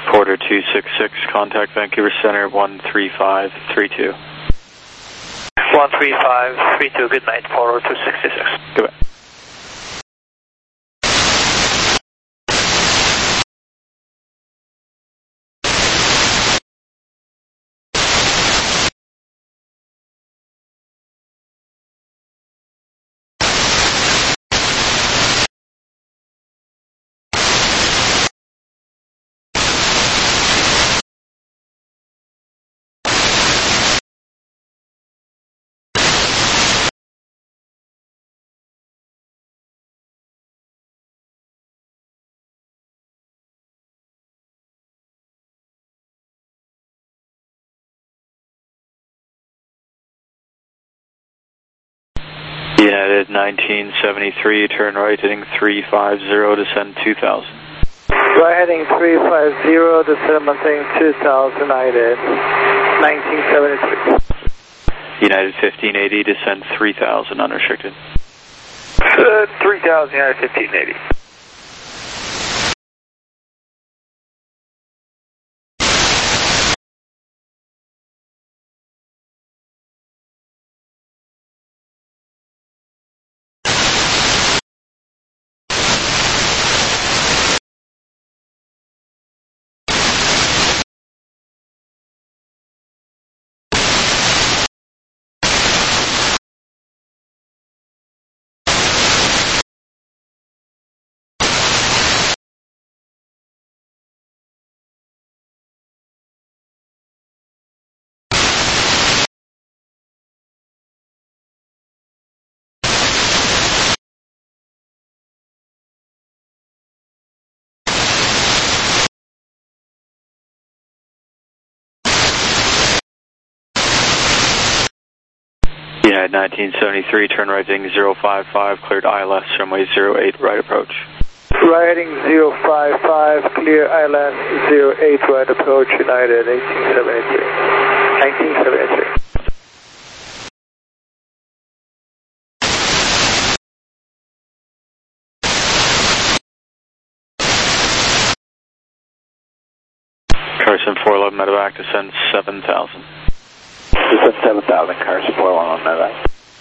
Porter 266, contact Vancouver Center 13532. 13532, good night, Porter 266. Goodbye. United 1973, turn right heading 350, descend 2000. Right heading 350, descend maintain 2000, United 1973. United 1580, descend 3000, unrestricted. 3000, United 1580. United 1973, turn right heading 055, cleared ILS, runway 08, right approach. Right heading 055, clear ILS 08, right approach, United 1973. 1973. Carson 411, medevac, descend 7000. Descend 7000, Carson 411, medevac.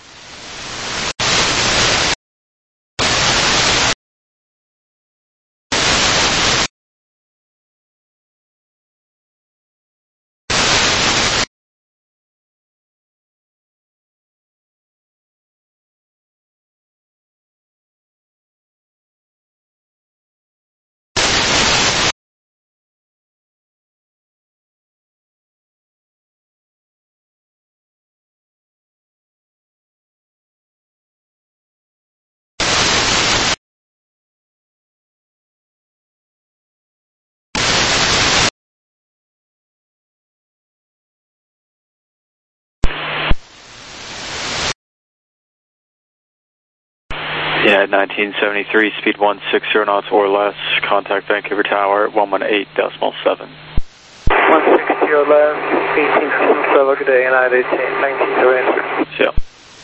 United 1973, speed 160 knots or less, contact Vancouver Tower 118.7. 160 or less, 18.7, good day, United 1973. Yeah.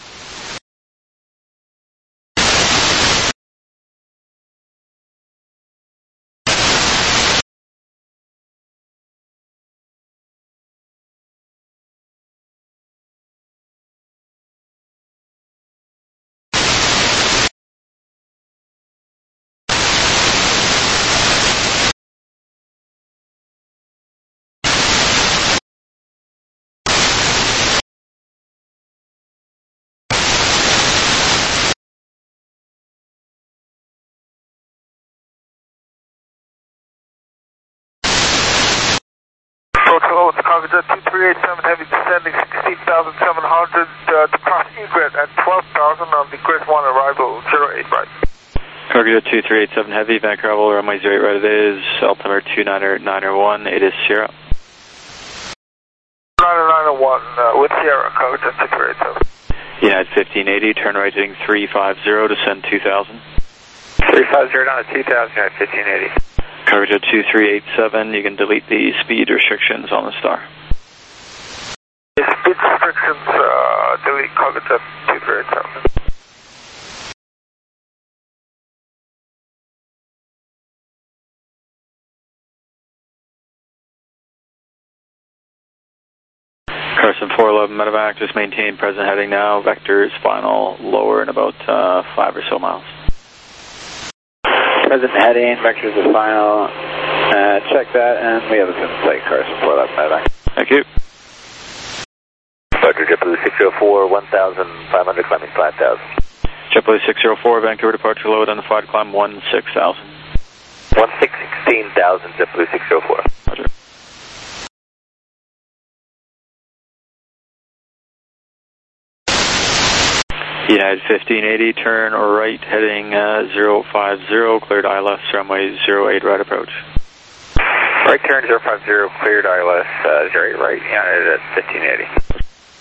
Hello, it's Cargo 2387 Heavy descending 16,700 to cross egret at 12,000 on the grid 1 arrival 08 right. Cargo 2387 Heavy, Vancouver, runway 08 right it is, altimeter 29901, it is Sierra. 991 with Sierra, Cargo 2387. United 1580, turn right heading 350, descend 2000. 350 down to 2000, United 1580. Cargo 2387, you can delete the speed restrictions on the star. The speed restrictions, delete Cargo 2387. Carson 411 medevac, just maintain present heading now. Vector is final, lower in about 5 or so miles. Present heading, vectors is final. Check that, and we have a good flight, Carson 411 medevac. Thank you. Roger, JetBlue 604, 1,500, climbing 5,000. JetBlue 604, Vancouver departure load on the flight climb 16,000. 16,000, JetBlue 604. Roger. United 1580, turn right heading 050, cleared ILS, runway 08 right approach. Right turn 050, cleared ILS, 08 right, United at 1580.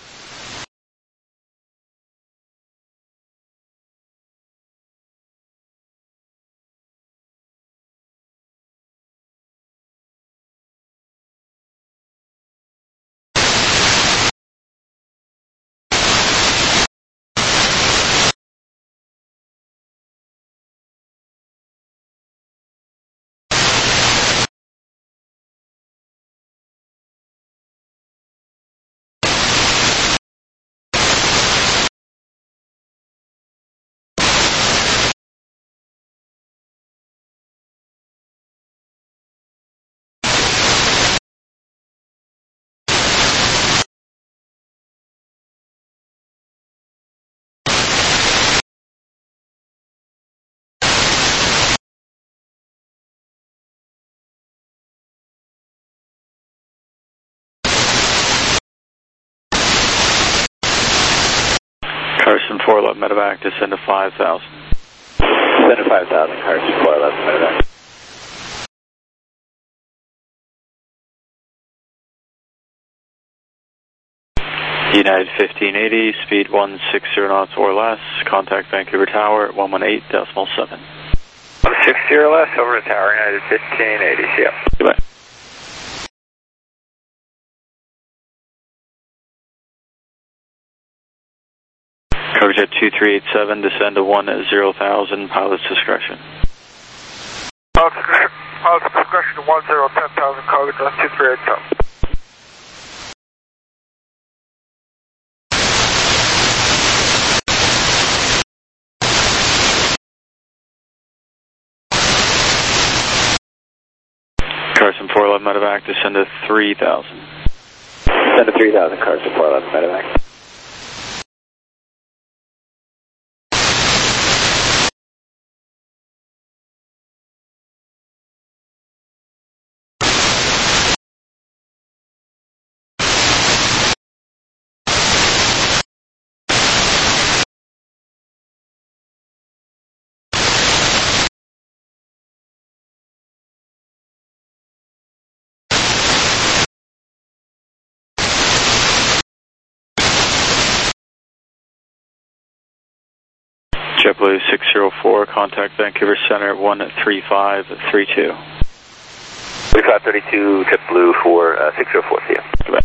Carson 411 medevac, descend to 5,000. Descend to 5,000, Carson 411 medevac. United 1580, speed 160 knots or less, contact Vancouver Tower at 118.7. 160 or less, over to Tower, United 1580, see ya. Goodbye. Coverage at 2387, descend to 10,000, pilot's discretion. Pilot's discretion to 10,000, coverage on 2387. Carson 411 medevac, descend to 3,000. Descend to 3,000, Carson 411 medevac. JetBlue 604, contact Vancouver Center at 13532. 3532, JetBlue for 604, see ya. Goodbye.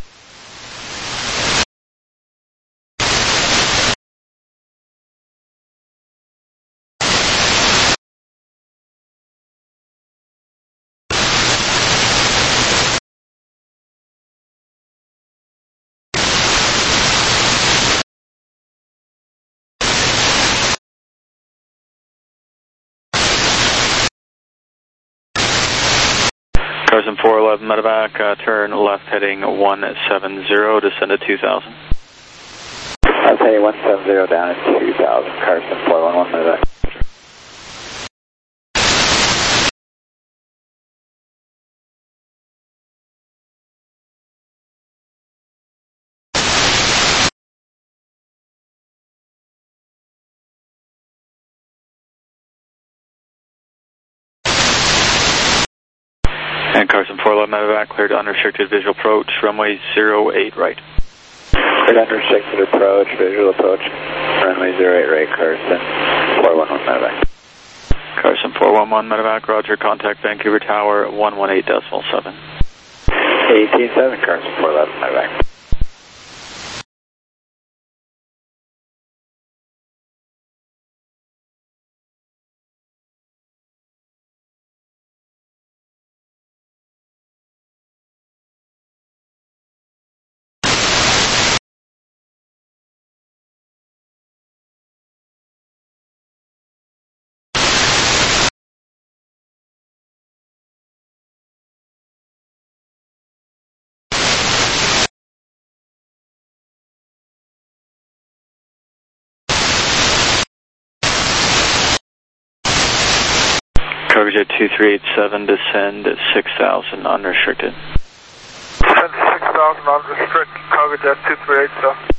Carson 411 medevac, turn left heading 170, descend to 2,000. I'll tell you 170 down at 2,000, Carson 411 medevac. And Carson 411 medevac, cleared unrestricted visual approach, runway 08 right. Cleared unrestricted approach, visual approach, runway 08 right, Carson 411 medevac. Carson 411 medevac, roger, contact Vancouver Tower at 118.7. 18.7, Carson 411 medevac. Cargo Jet 2387, descend 6,000 unrestricted. Descend 6,000 unrestricted, Cargo Jet 2387.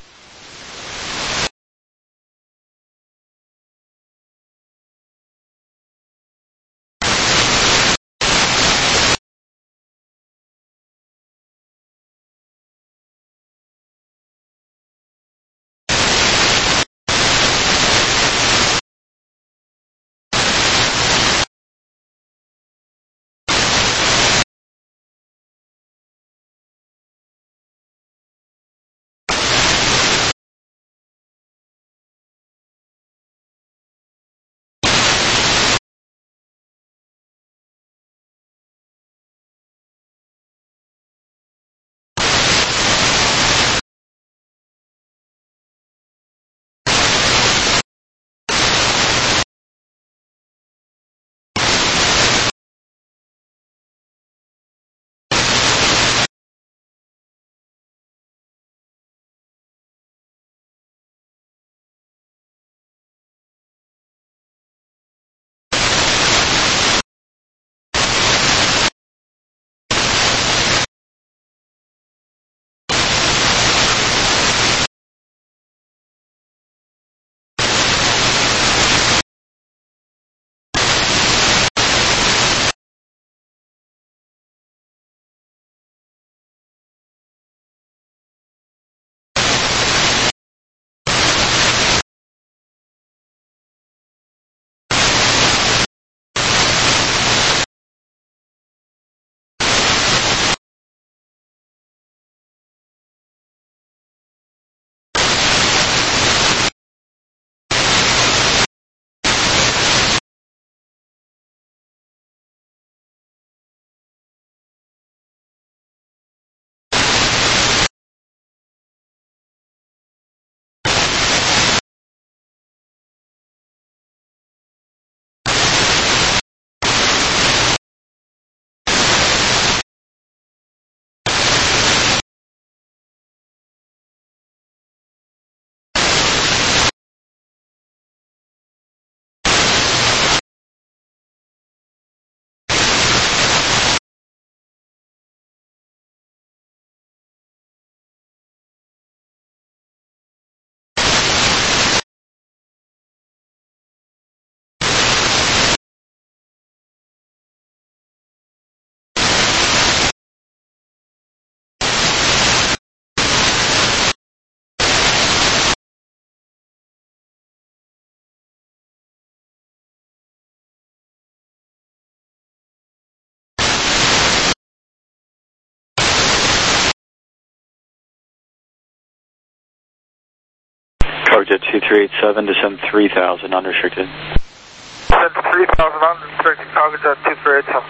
Cargo Jet 2387, descend 3,000 unrestricted. Descend 3,000 unrestricted, Cargo Jet 2387.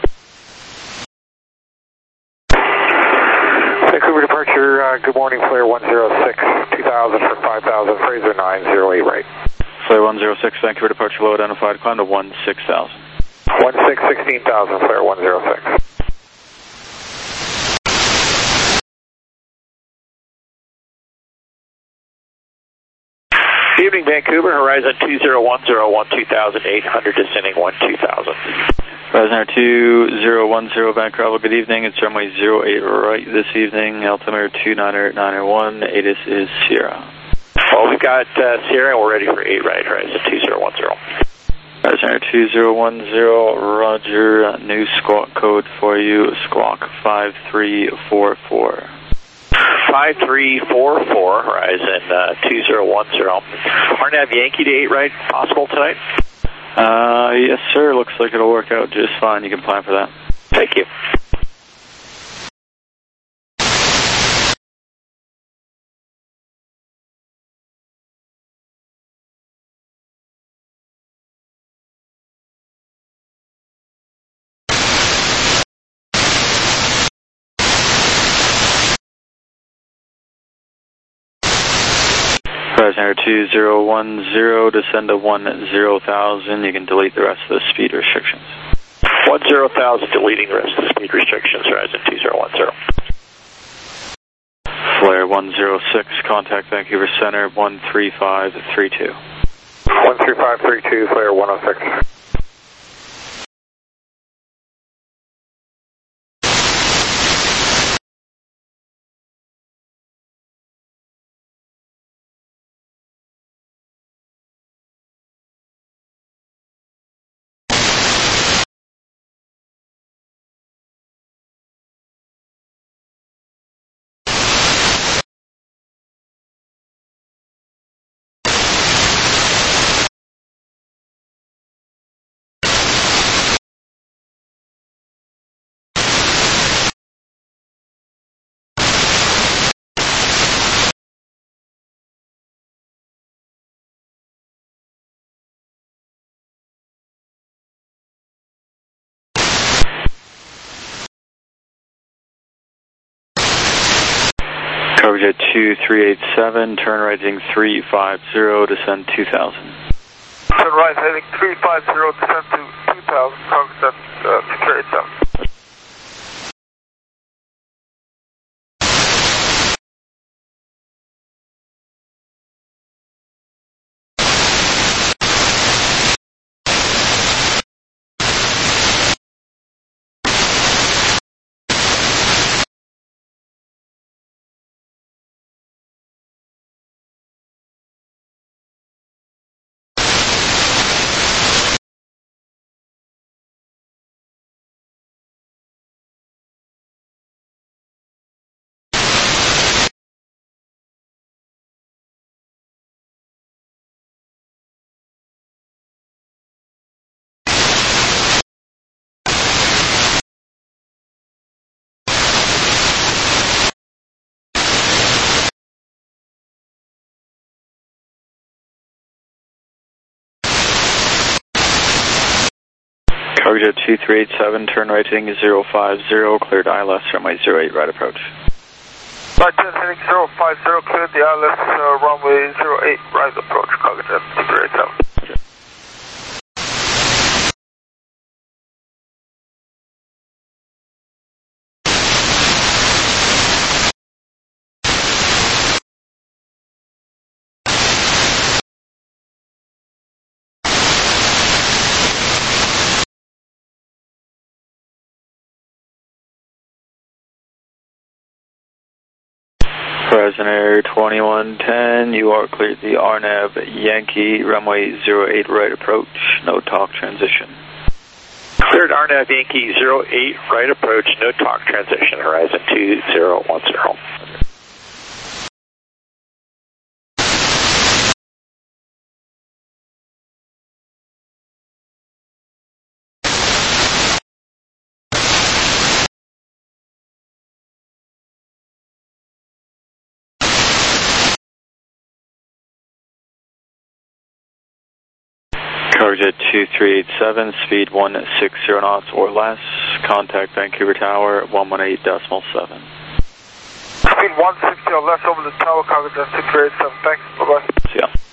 Vancouver departure, good morning, Flare 106, 2000 for 5,000, Fraser 908 right. Flare 106, Vancouver departure, low identified, climb to 16,000. 16,000, Flare 106. Evening, Vancouver, horizon 2010, 2,800, descending 12,000. Horizon 2010, Vancouver, good evening, it's runway 08 right this evening, altimeter 29891, ATIS is Sierra. Well, we've got Sierra and we're ready for 8 right, horizon 2010. Horizon 2010, roger, new squawk code for you, squawk 5344. 5344, horizon 2010. RNAV Yankee to 8 right, possible tonight? Yes, sir. Looks like it'll work out just fine. You can plan for that. Thank you. Horizon 2010, descend to 10,000. You can delete the rest of the speed restrictions. 10,000, deleting the rest of the speed restrictions, horizon 2010. Flare 106, contact Vancouver Center 13532. 13532, Flare 106. Coverage at 2387, turn right heading 350, descend 2000. Turn right heading 350, descend to 2000, coverage at 2387. Coverage at 2387, turn right heading 050, cleared ILS, runway 08, right approach. Right turn heading 050, cleared the ILS, runway 08, right approach, coverage at 2387. Horizon Air 2110, you are cleared the RNAV Yankee, runway 08, right approach, no talk transition. Cleared RNAV Yankee 08, right approach, no talk transition, Horizon 2010. Coverage at 2387, speed 160 knots or less, contact Vancouver Tower 118.7. Speed 160 or less over the tower, coverage at 2387, thanks, bye-bye. See ya.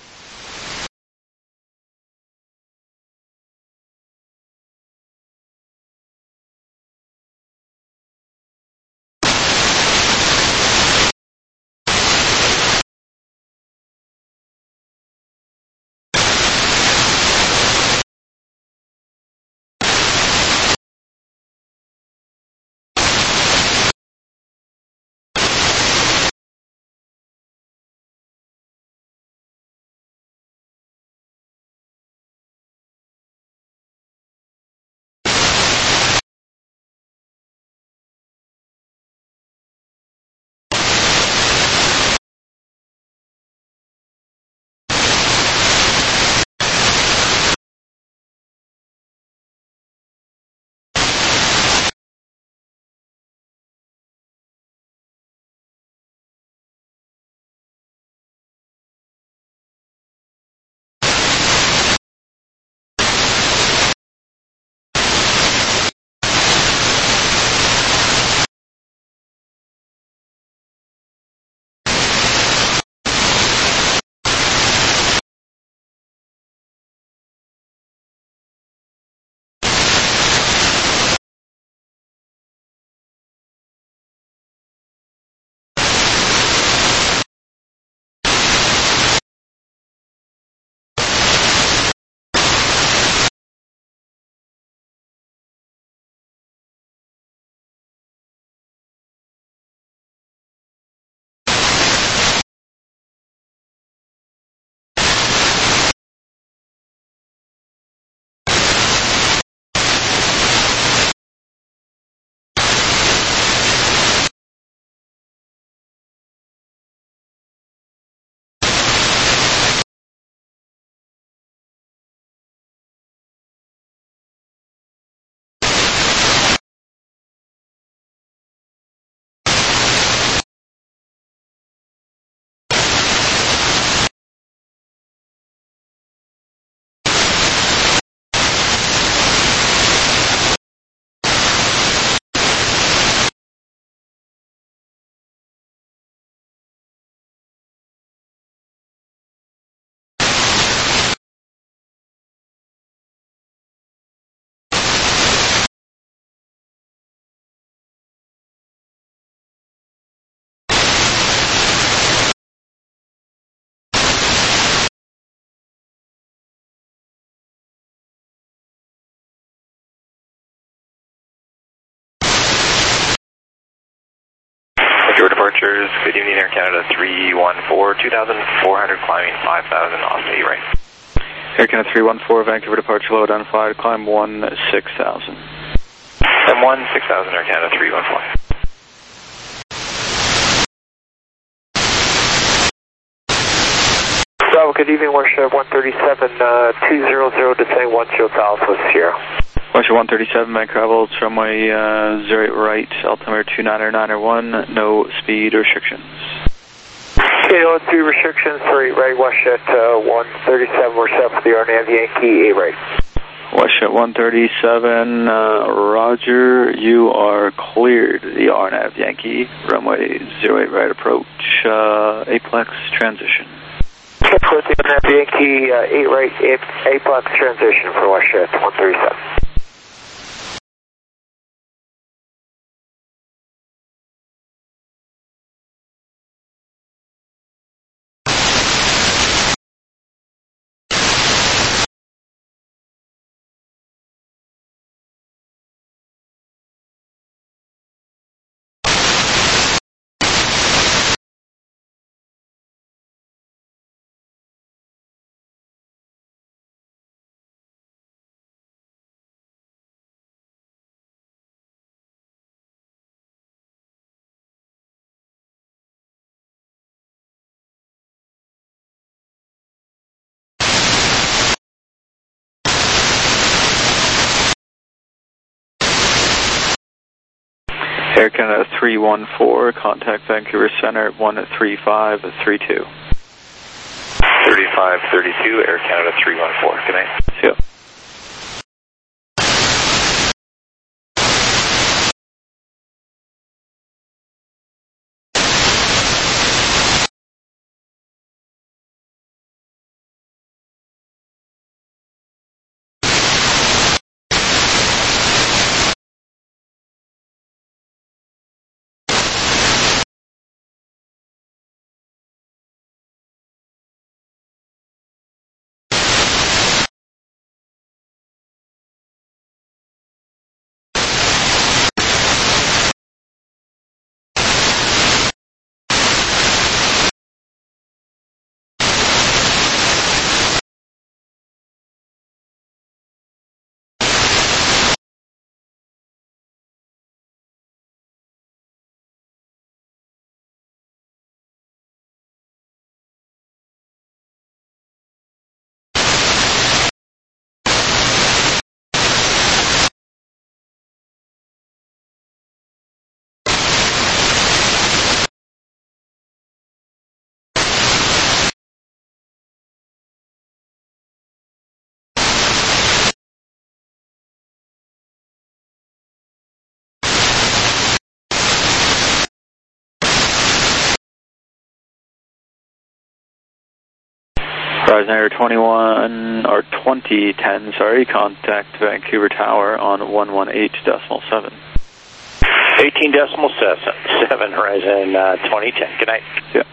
Vancouver departures, good evening, Air Canada 314, 2,400, climbing 5,000, off to right. Air Canada 314, Vancouver departure, low identified, climb 16,000. M16000, Air Canada 314. Bravo, good evening, Warship 137, 200, descending 10 Alpha Sierra. Warship 137, Vancouver, Travel, runway 08 right, altimeter 29901, no speed restrictions. Okay, no speed restrictions for 8 right, Warship 137, we're set for the RNAV Yankee 8 right. Warship 137, roger, you are cleared, the RNAV Yankee, runway 08 right approach, Aplex transition. With the RNAV Yankee 8 right, Aplex transition for Warship 137. Air Canada 314, contact Vancouver Center 13532. 3532, Air Canada 314, good night. See ya. Horizon Air 2010, contact Vancouver Tower on 118.7. 18.7, Horizon 2010, good night. Yeah.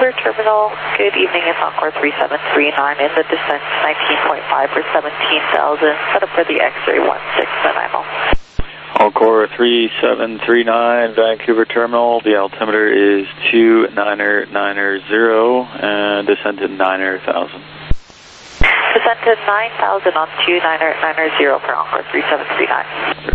Vancouver Terminal, good evening, it's Encore 3739 in the descent 19.5 for 17,000, set up for the X-ray 16 and I'm all. Encore 3739, Vancouver Terminal, the altimeter is 29090 and descent to 9,000. Descent to 9,000 on 29090 for Encore 3739.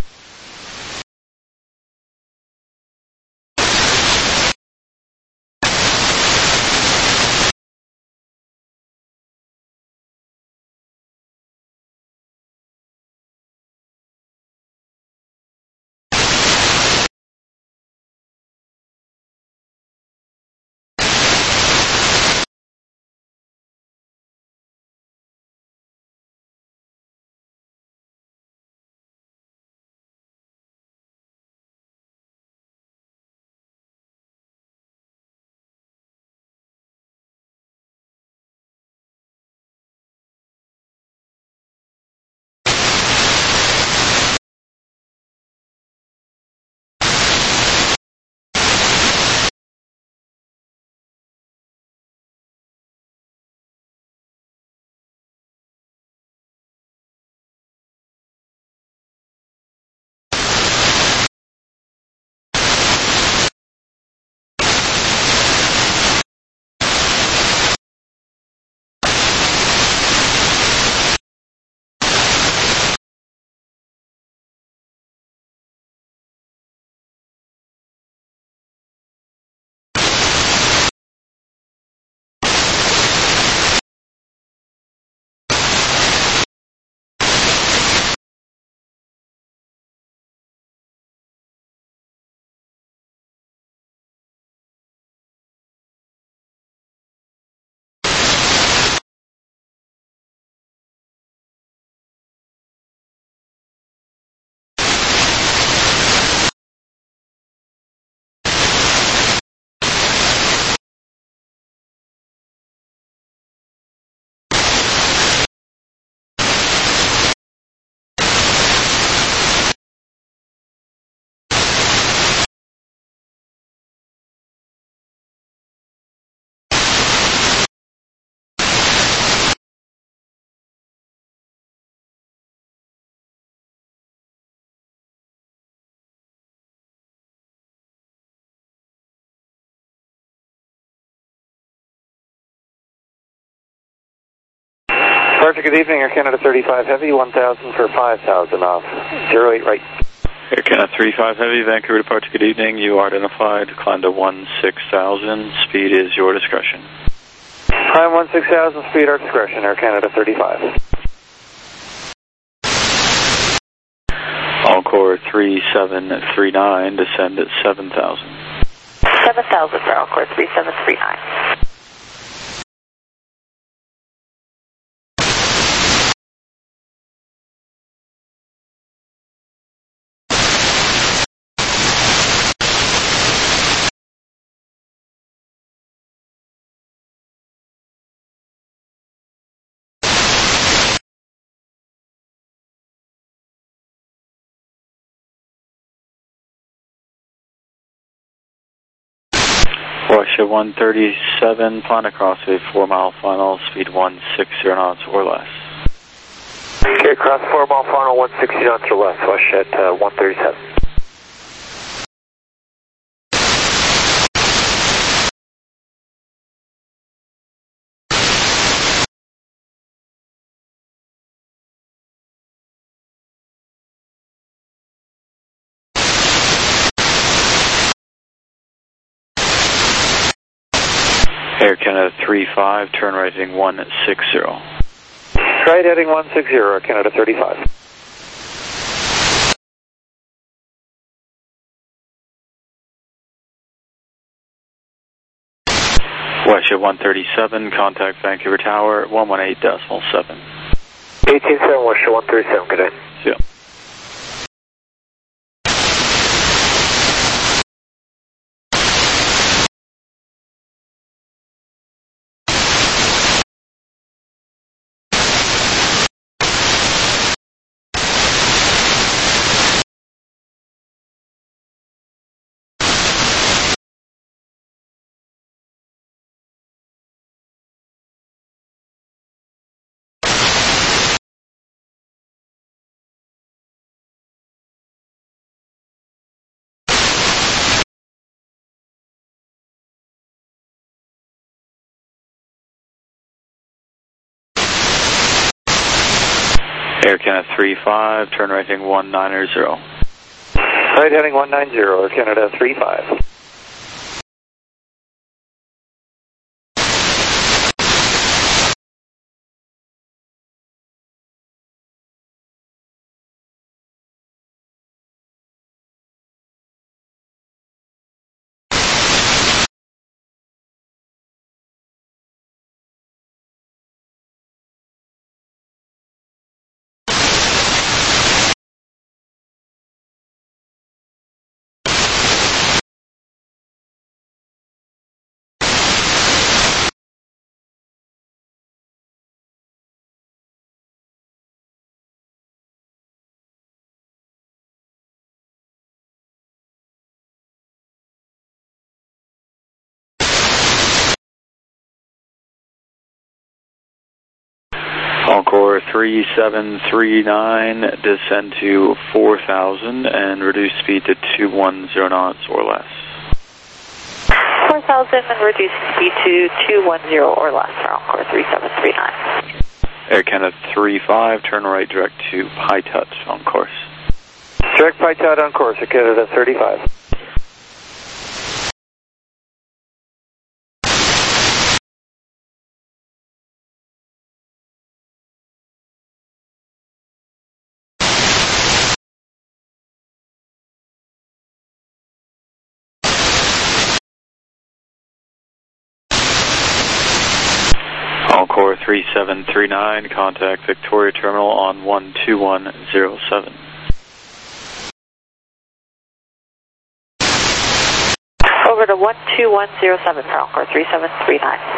Perfect, good evening, Air Canada 35 Heavy, 1,000 for 5,000 off, 08 right. Air Canada 35 Heavy, Vancouver departure, good evening, you are identified, climb to 16,000, speed is your discretion. Climb 16,000, speed our discretion, Air Canada 35. Encore 3739, descend at 7,000. 7,000 for Encore 3739. Russia 137, plan across a 4-mile final, speed 160 knots or less. Okay, cross 4-mile final, 160 knots or less, Russia at 137. Air Canada 35, turn right heading 160. Right heading 160, Air Canada 35. Russia 137, contact Vancouver Tower, 118.7. 18-7, Russia 137, good day. Yeah. Air Canada 35, turn right heading 190. Right heading 190, Air Canada 35. Encore 3739, descend to 4,000 and reduce speed to 210 knots or less. 4,000 and reduce speed to 210 or less for Encore 3739. Air Canada 35, turn right direct to High Touch on course. Direct High Touch on course, Air Canada 35. Encore 3739, contact Victoria Terminal on 12107. Over to 12107 for Encore 3739.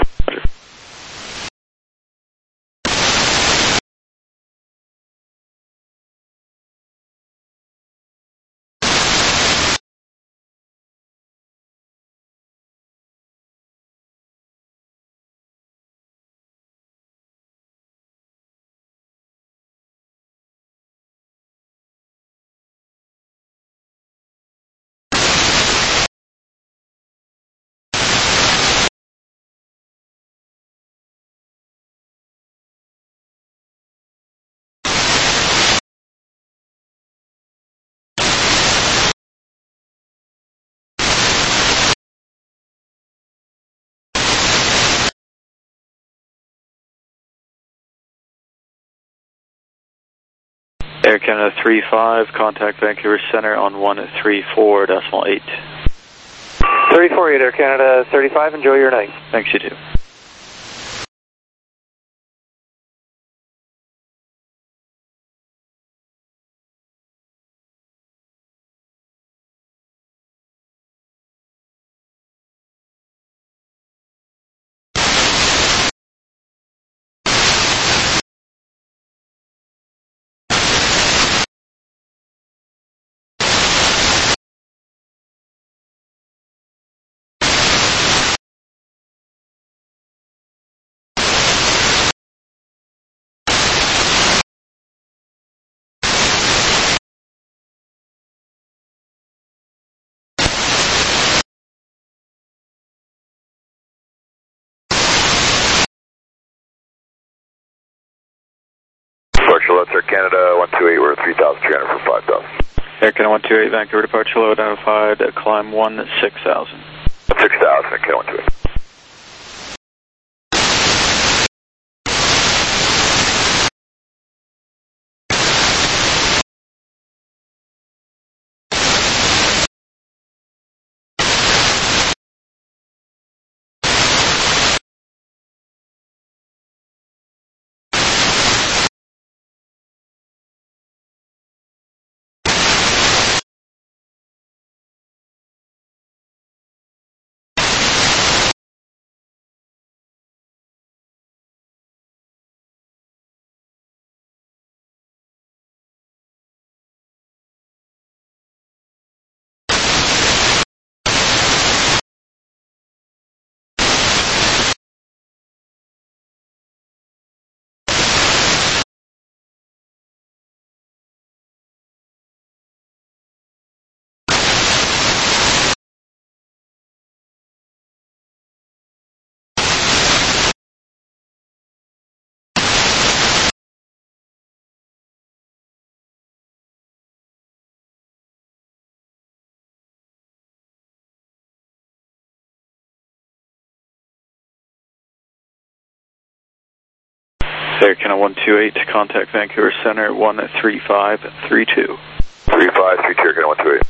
Air Canada 35, contact Vancouver Center on 134.8. 348 Air Canada 35, enjoy your night. Thanks, you too. Departure Air Canada 128, we're 3,300 for 5,000. Air Canada 128, Vancouver departure low identified, climb 16,000. 6,000, Air Canada 128. Air Canada 128 to contact Vancouver Center 13532. 3532, Air Canada 128.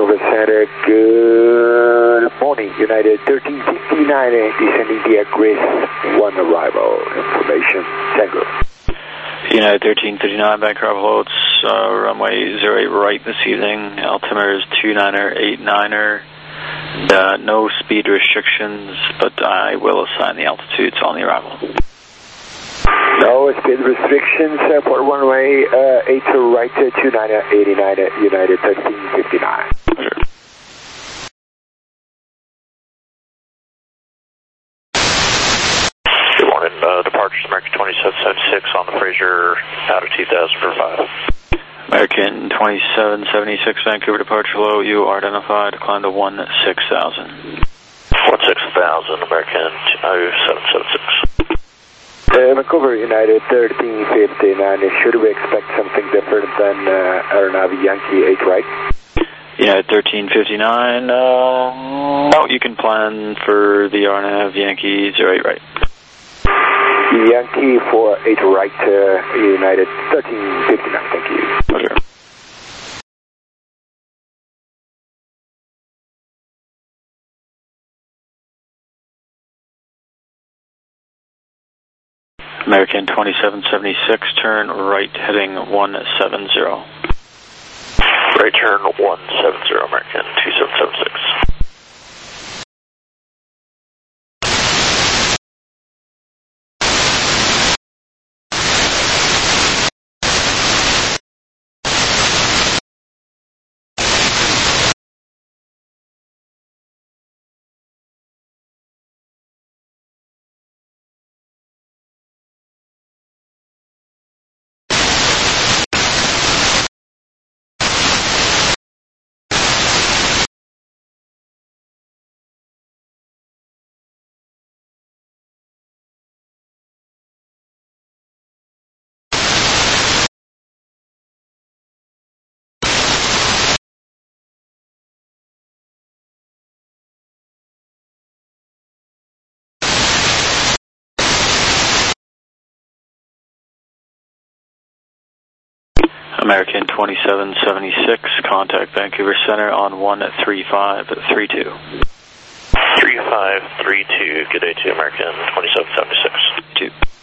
Vancouver Center, good morning. United 1359 descending via Gris 1 arrival. Information, Tango. United 1359, Vancouver holds runway 08 right this evening. Altimeter is 29er, 89er. No speed restrictions, but I will assign the altitudes on the arrival. No speed restrictions for runway 8 right, 29er, 89er, United 1359. Sure. Good morning. Departures American 2776 on the Fraser out of 2000 for 5. American 2776, Vancouver departure low. You are identified. Climb to 16,000. 16,000, American 2776. Vancouver United 1359. Should we expect something different than Aeronav Yankee 8 right? United 1359. No, you can plan for the RNAV Yankee 08 right. Yankee for 8 right, United 1359. Thank you. Pleasure. American 2776, turn right heading 170. Right turn 170, American 2776. American 2776, contact Vancouver Center on 13532. 3532, good day to American 2776. 2.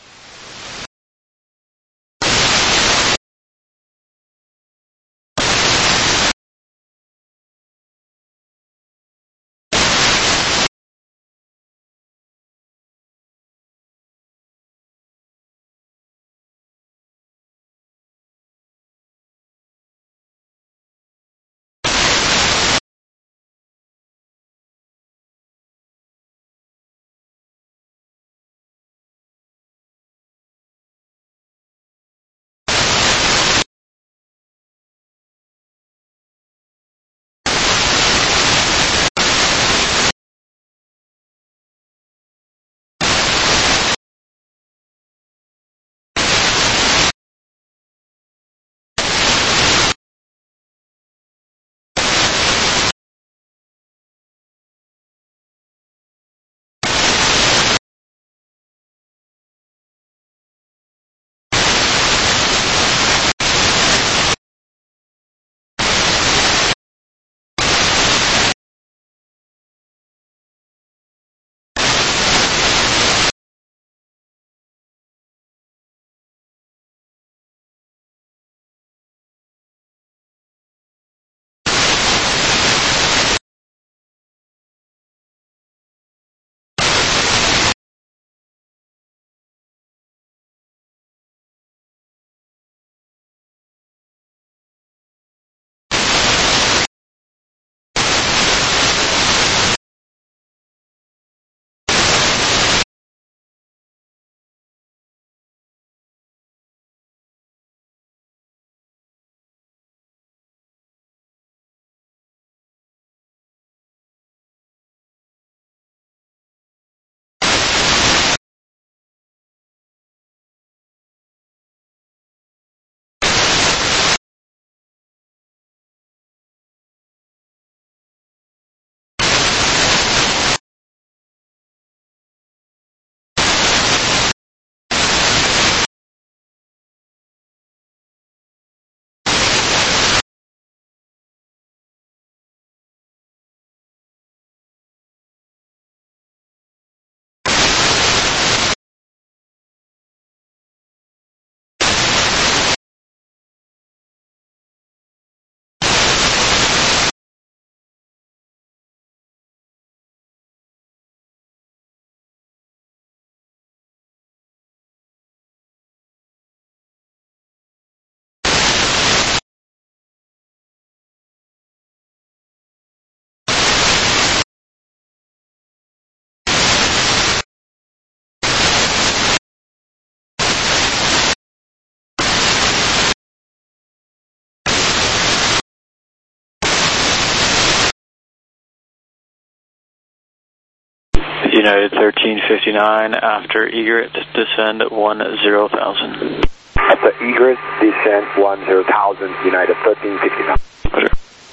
United 1359, after egret, descend at 10,000. After egret, descend 10,000, United 1359. Roger.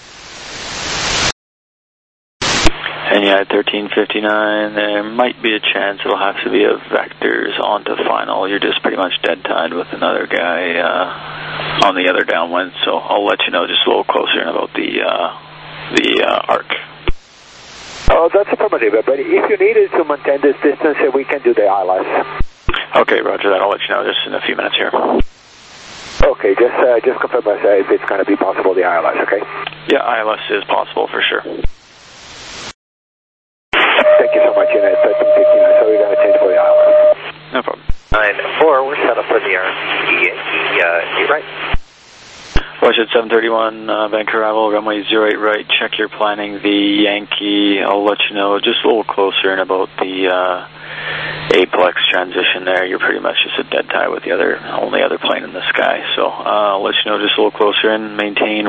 And United 1359, there might be a chance it'll have to be a vectors onto final. You're just pretty much dead tied with another guy on the other downwind, so I'll let you know just a little closer about the arc. Oh, that's affirmative, but if you needed to maintain this distance, we can do the ILS. Okay, roger that. I'll let you know just in a few minutes here. Okay, just confirm us if it's going to be possible, the ILS, okay? Yeah, ILS is possible for sure. Thank you so much, United 1359. So we're going to change for the ILS. No problem. 9-4, we're set up for the Yankee, right. Washington 731, Vancouver arrival, runway 08 right, check your planning, the Yankee, I'll let you know just a little closer in about the aplex transition there. You're pretty much just a dead tie with the only other plane in the sky, so I'll let you know just a little closer in, maintain 10,000.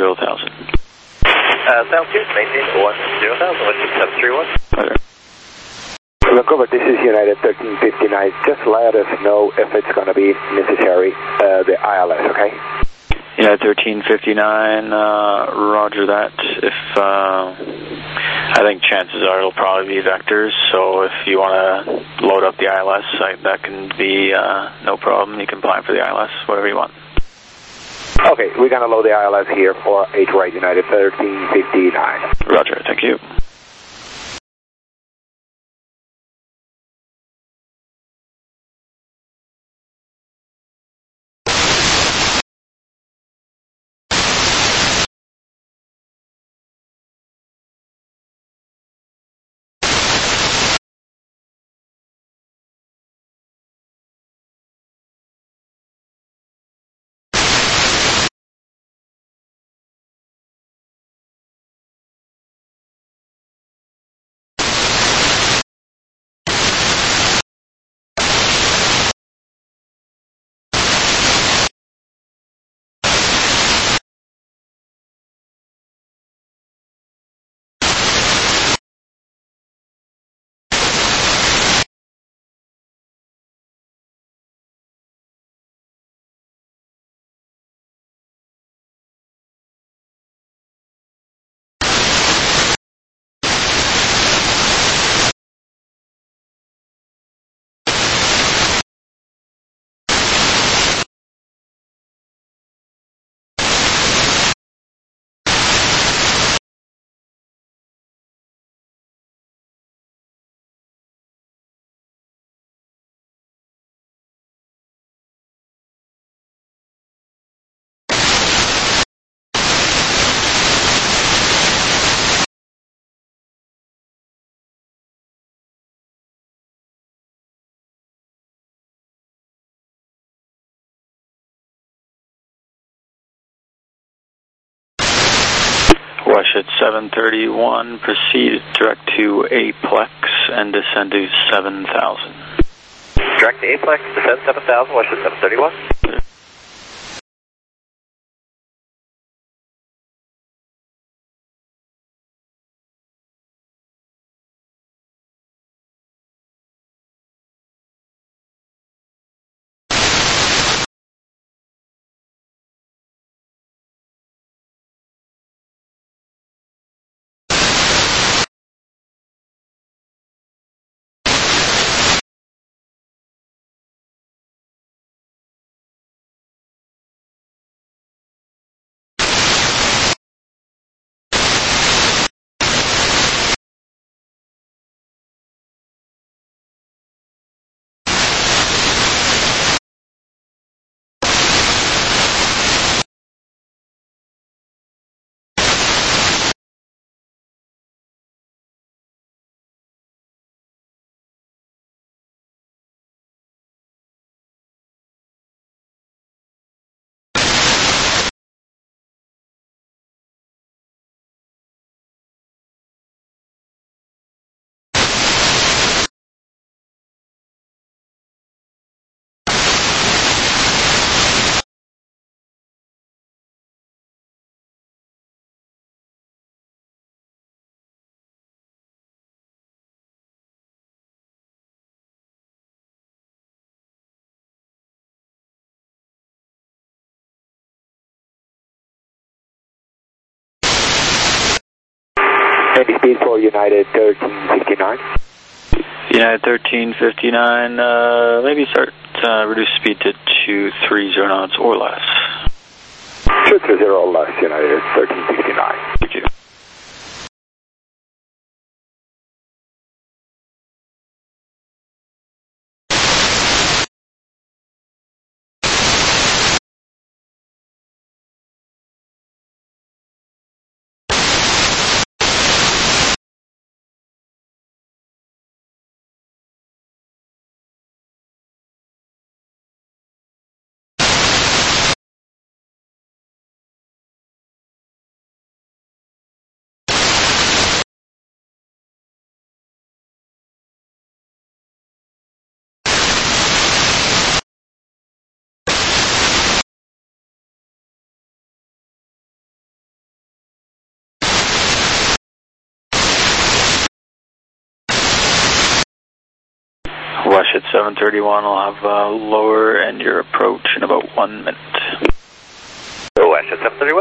Sounds good, maintain 10,000, Washington 731. Okay. Vancouver, this is United 1359. Just let us know if it's going to be necessary, the ILS, okay? United 1359, roger that. If I think chances are it'll probably be vectors, so if you want to load up the ILS, that can be no problem. You can plan for the ILS, whatever you want. Okay, we're going to load the ILS here for 8 right, United 1359. Roger, thank you. Rush at 731, proceed direct to aplex and descend to 7,000. Direct to aplex, descend 7,000, Washington 731. Any speed for United 1359? United 1359, maybe start reduce speed to 230 knots or less. 230 or less, United 1359. Thank you. Rush at 731, I'll have lower and your approach in about 1 minute. West at 731.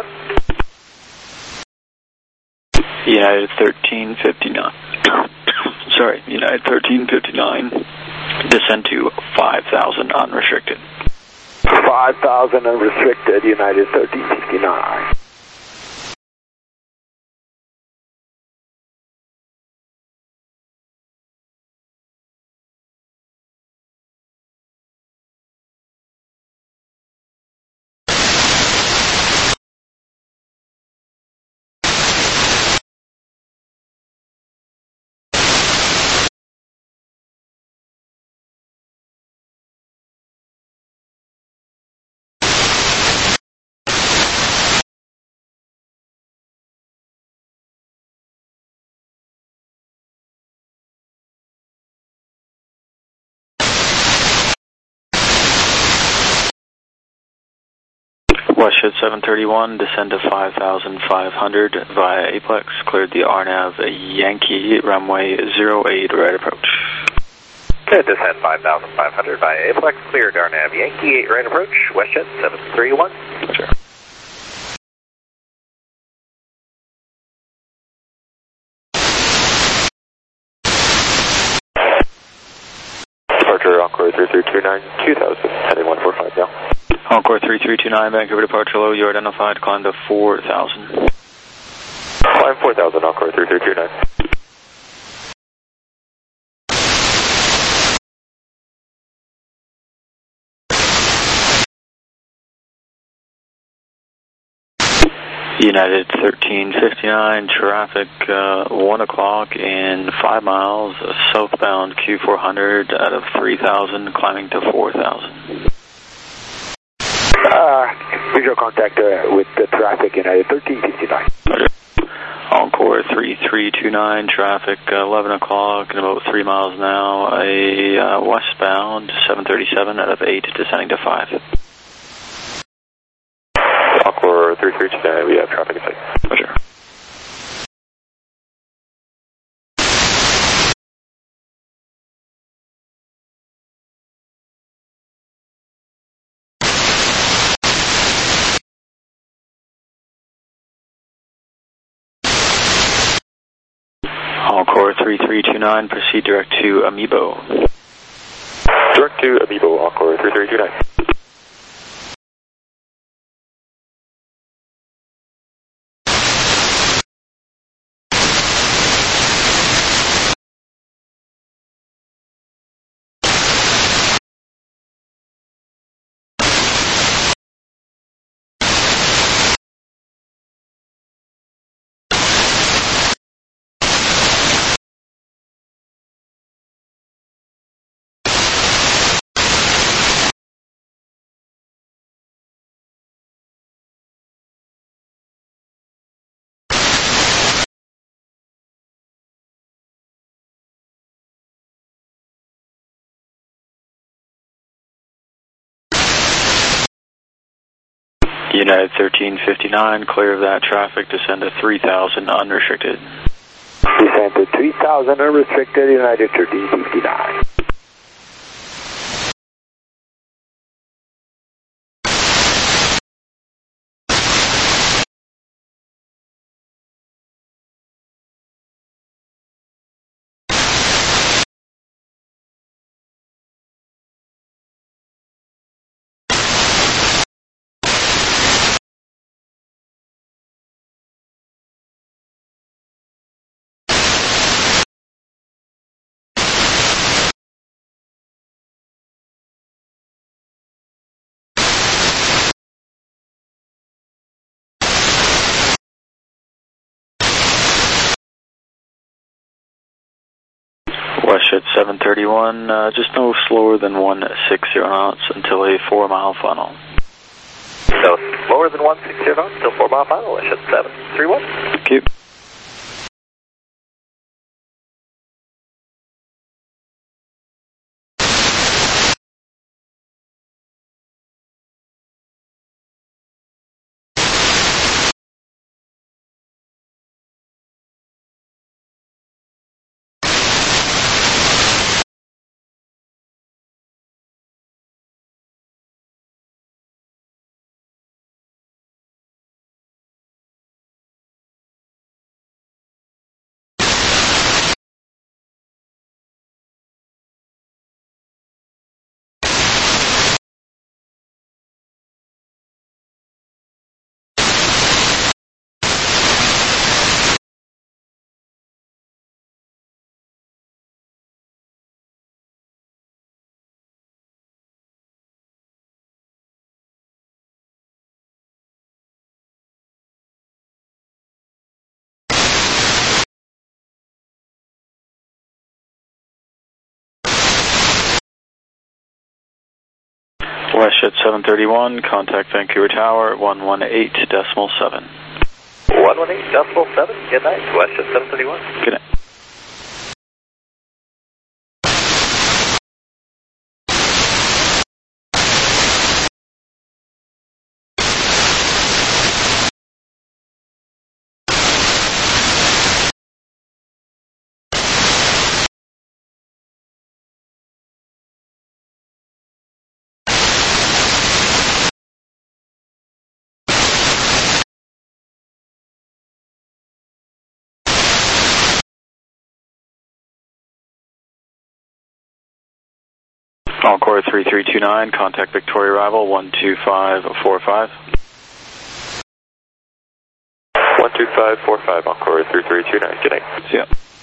United 1359. Sorry, United 1359. Descend to 5,000 unrestricted. 5,000 unrestricted, United 1359. West at 731, descend to 5,500 via Apex, cleared the RNAV Yankee runway 08 right approach. Okay, descend 5,500 via Apex, cleared RNAV Yankee 8 right approach, WestJet 731. Sure. Departure Encore 3329, 2000, heading 145 now. Encore 3329, Vancouver departure low, you're identified, climb to 4,000. Climb 4,000, Encore 3329. United 1359, traffic 1 o'clock in 5 miles, southbound Q400 out of 3,000, climbing to 4,000. Visual contact with the traffic, United 1359. Encore 3329, traffic 11 o'clock and about 3 miles now, a westbound 737 out of 8, descending to 5. Encore 3329, we have traffic in sight. Roger. Encore 3329, proceed direct to Amiibo. Direct to Amiibo, Encore 3329. United 1359, clear of that traffic, descend to 3,000 unrestricted. Descend to 3,000 unrestricted, United 1359. WestJet 731, just no slower than 160 knots until a 4-mile final. So slower than 160 knots until 4-mile final, WestJet 731. Thank you. WestJet 731, contact Vancouver Tower at 118.7. 118.7, good night, WestJet 731. Good night. Encore 3329, contact Victoria arrival 12545. 12545, Encore 3329, good night. See ya.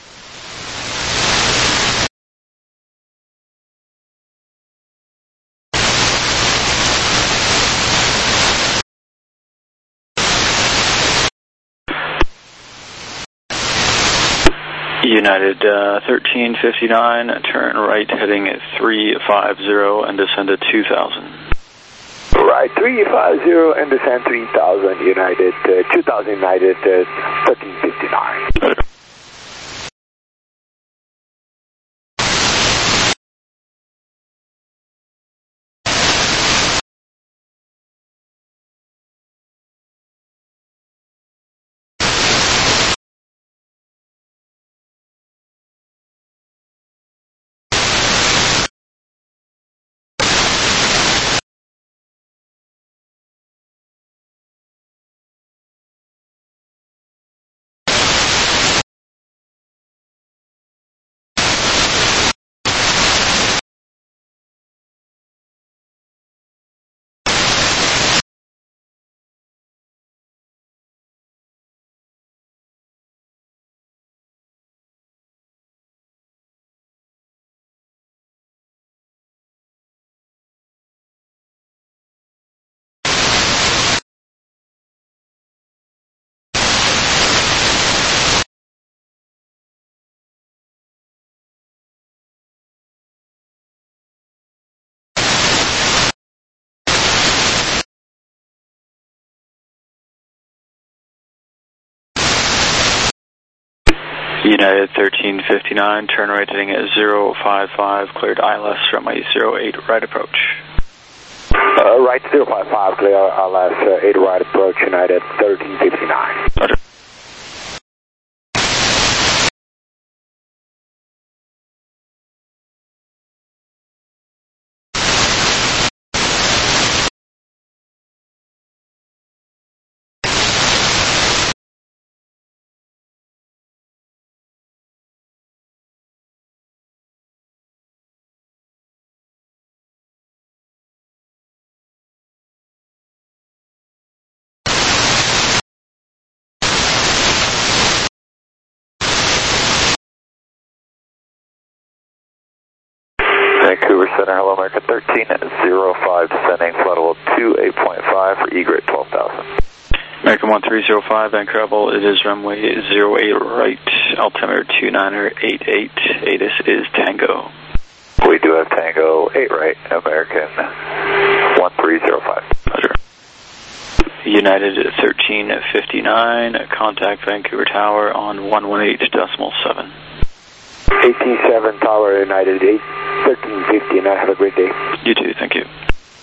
United 1359, turn right heading at 350 and descend at 2000. Right, 350 and descend 3000, United 2000, United 1359. United 1359, turn right heading at 055, cleared ILS runway 08, right approach. Right, 055, clear ILS 8 right approach, United 1359. Roger. Vancouver Center, hello America 1305, descending flight level 28.5 for egret 12,000. American 1305, Vancouver, it is runway 08 right, altimeter 2988, ATIS is Tango. We do have Tango 8 right, American 1305. Roger. United 1359, contact Vancouver Tower on 118.7. 187 Tower, United 1359. Have a great day. You too, thank you.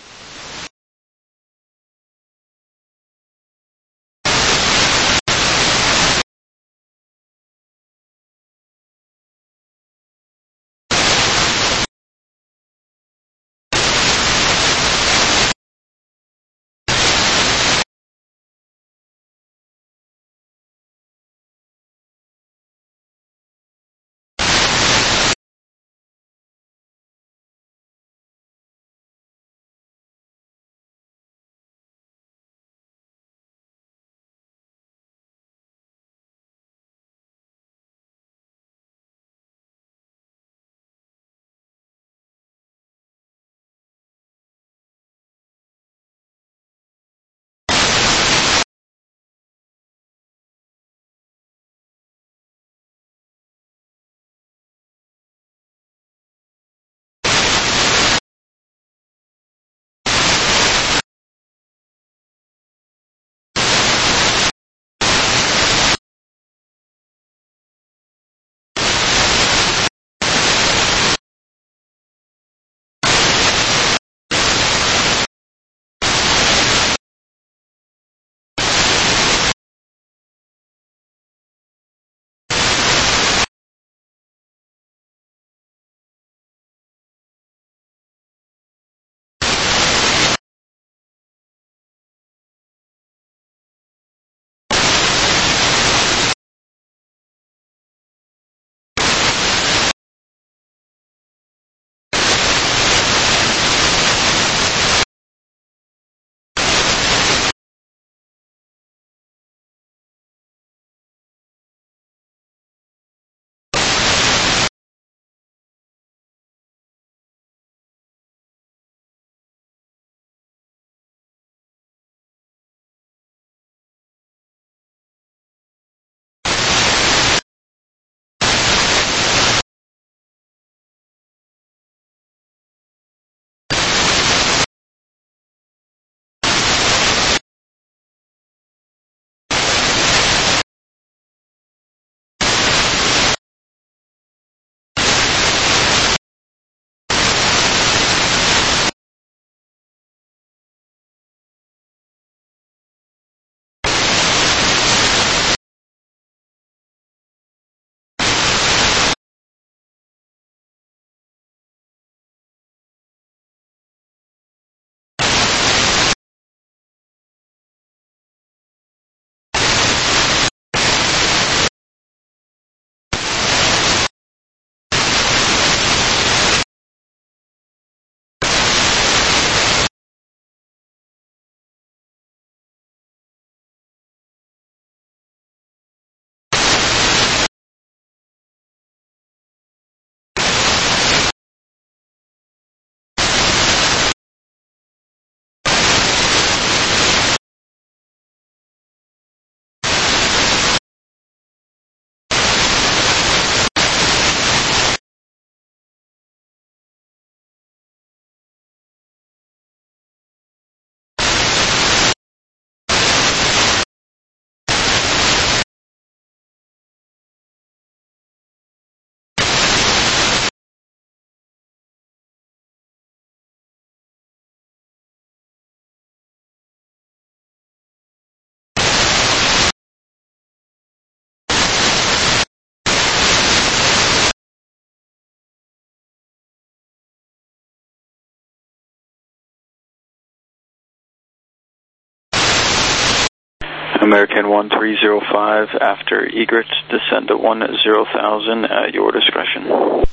American 1305, after egret, descend to 10,000 at your discretion.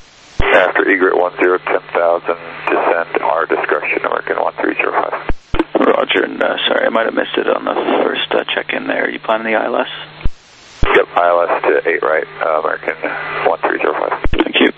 After egret 10,000, descend our discretion, American 1305. Roger, and sorry, I might have missed it on the first check-in there. Are you planning the ILS? Yep, ILS to 8 right, American 1305. Thank you.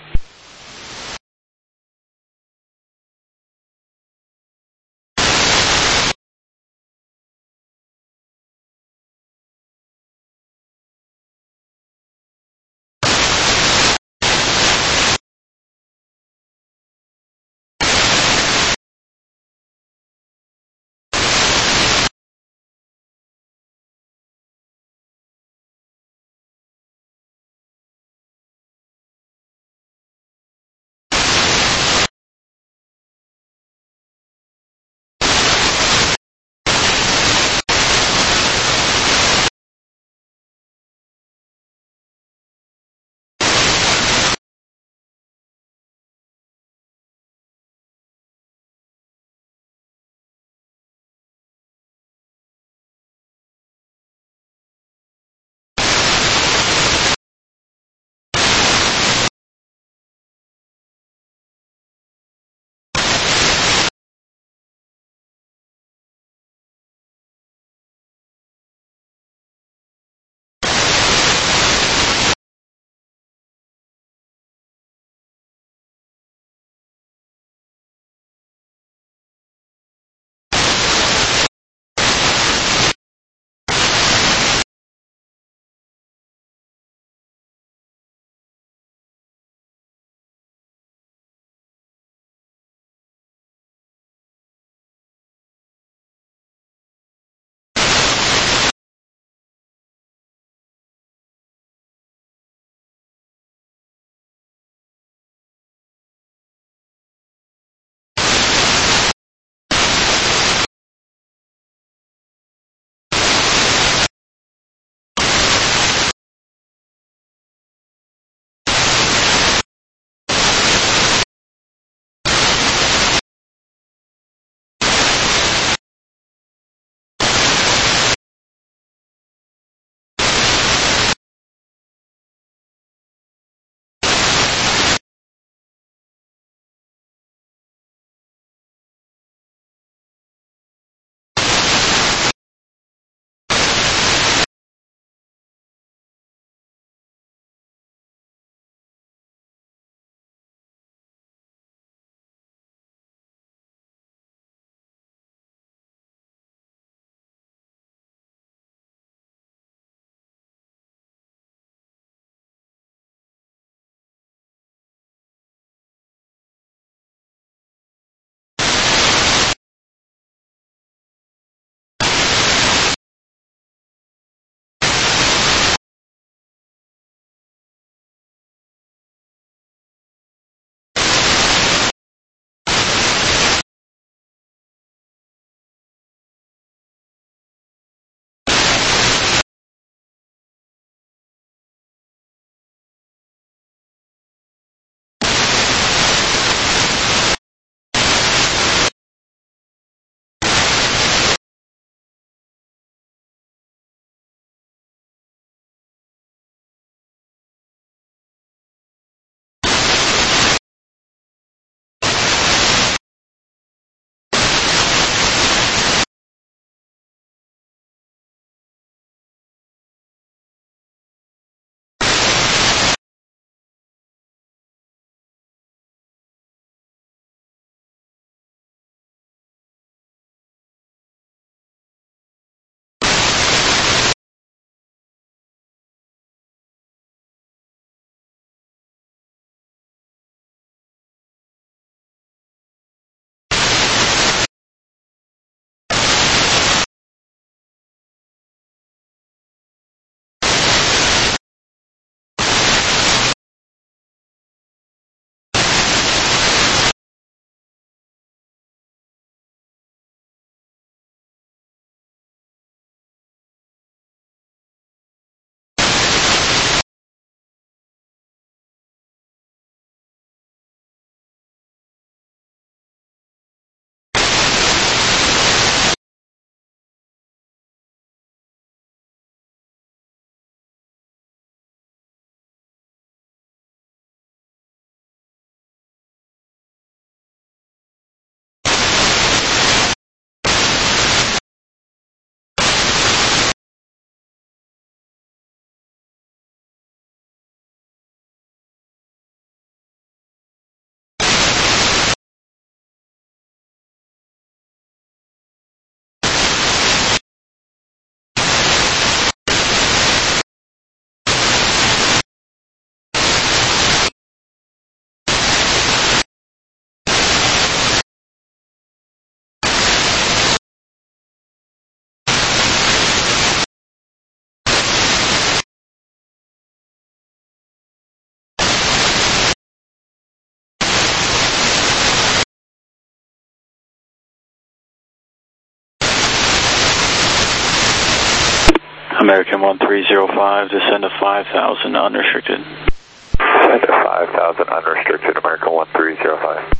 American 1305, descend to 5,000 unrestricted. Descend to 5,000 unrestricted, American 1305.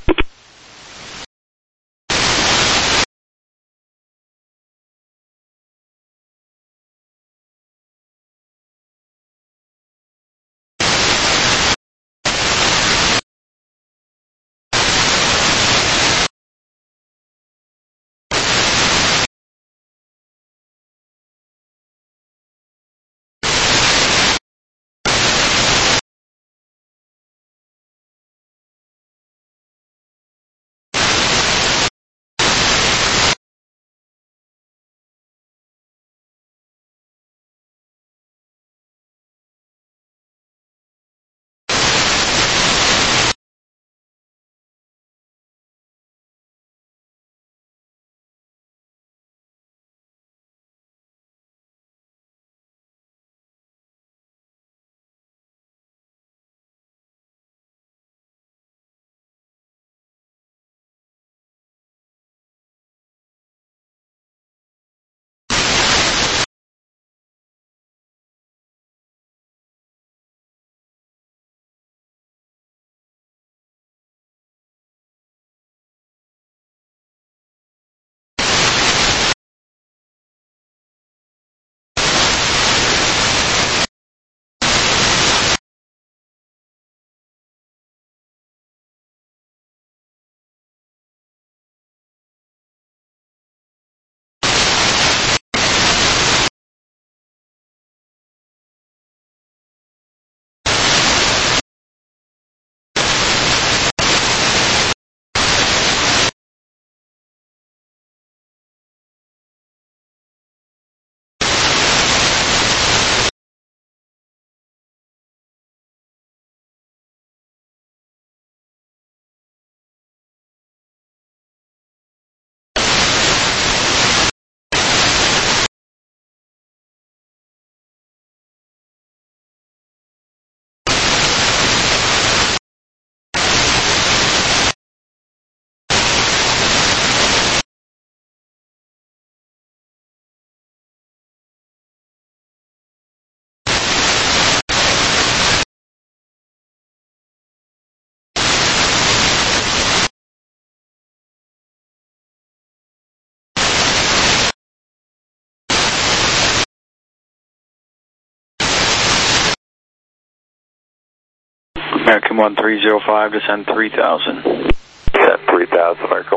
American 1305, descend 3,000. Descend 3,000, American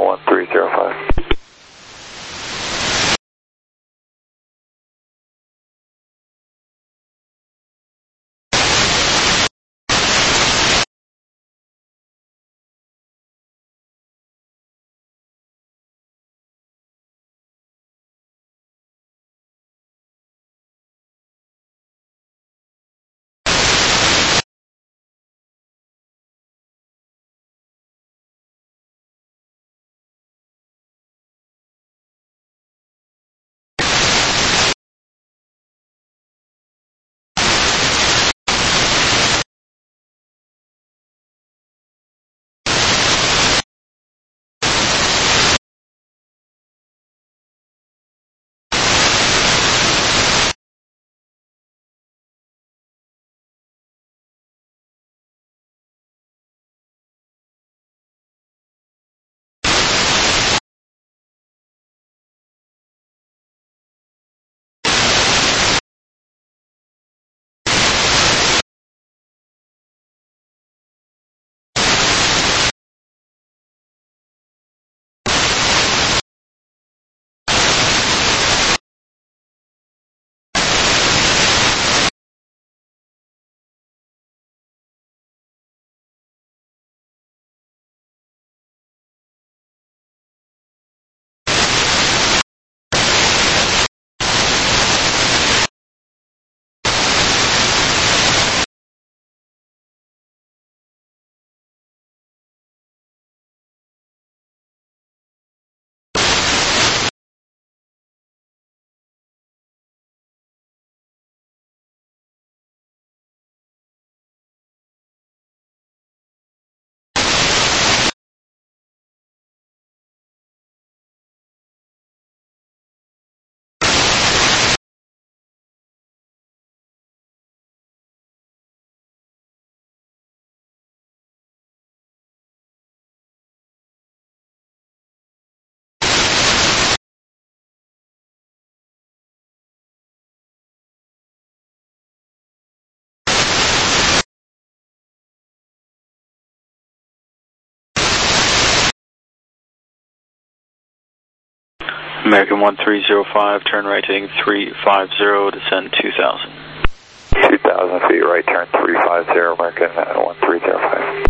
1305. American 1305, turn right heading 350, descend 2,000. 2,000 feet, right turn 350, American 1305.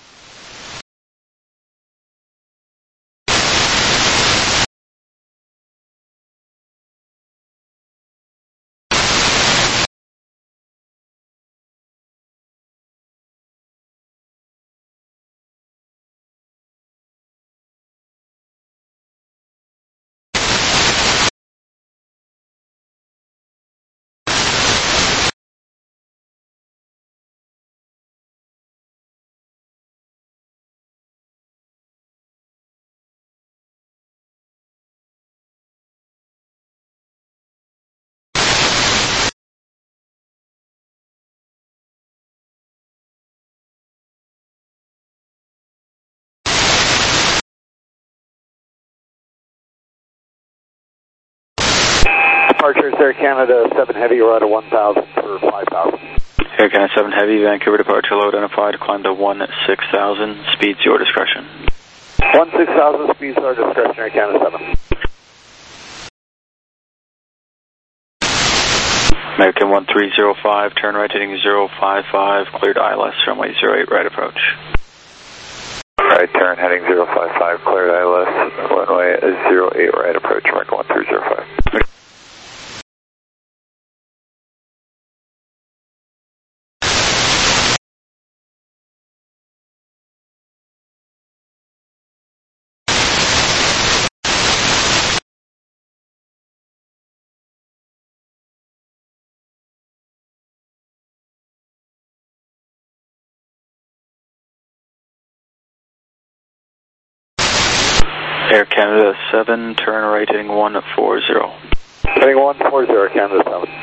Departures Air Canada 7 Heavy, we're at a 1,000 for 5,000. Air Canada 7 Heavy, Vancouver departure low identified, climb to 16,000, speeds your discretion. 16,000 speeds our discretion, Air Canada 7. American 1305, turn right heading 055, cleared ILS, runway 08, right approach. Right turn heading 055, cleared ILS, runway 08, right approach, American 1305. Air Canada 7, turn right heading 140. Heading 140, Air Canada 7.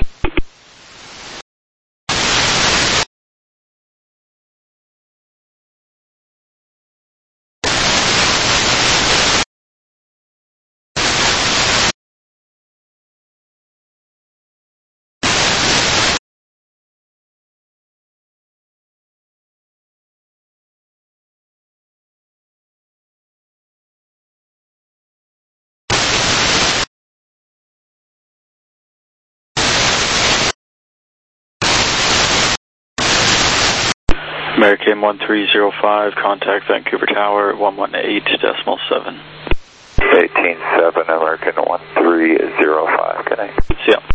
American 1305, contact Vancouver Tower 118.7. 18.7, American 1305, good night. See ya.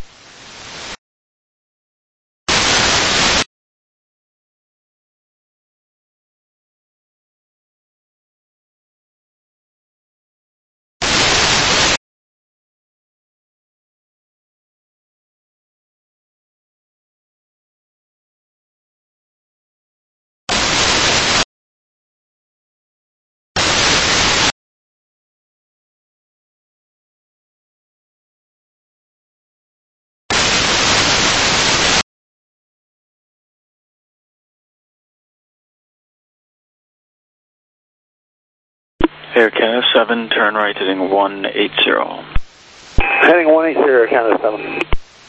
Air Canada 7, turn right heading 180. Heading 180, Air Canada 7.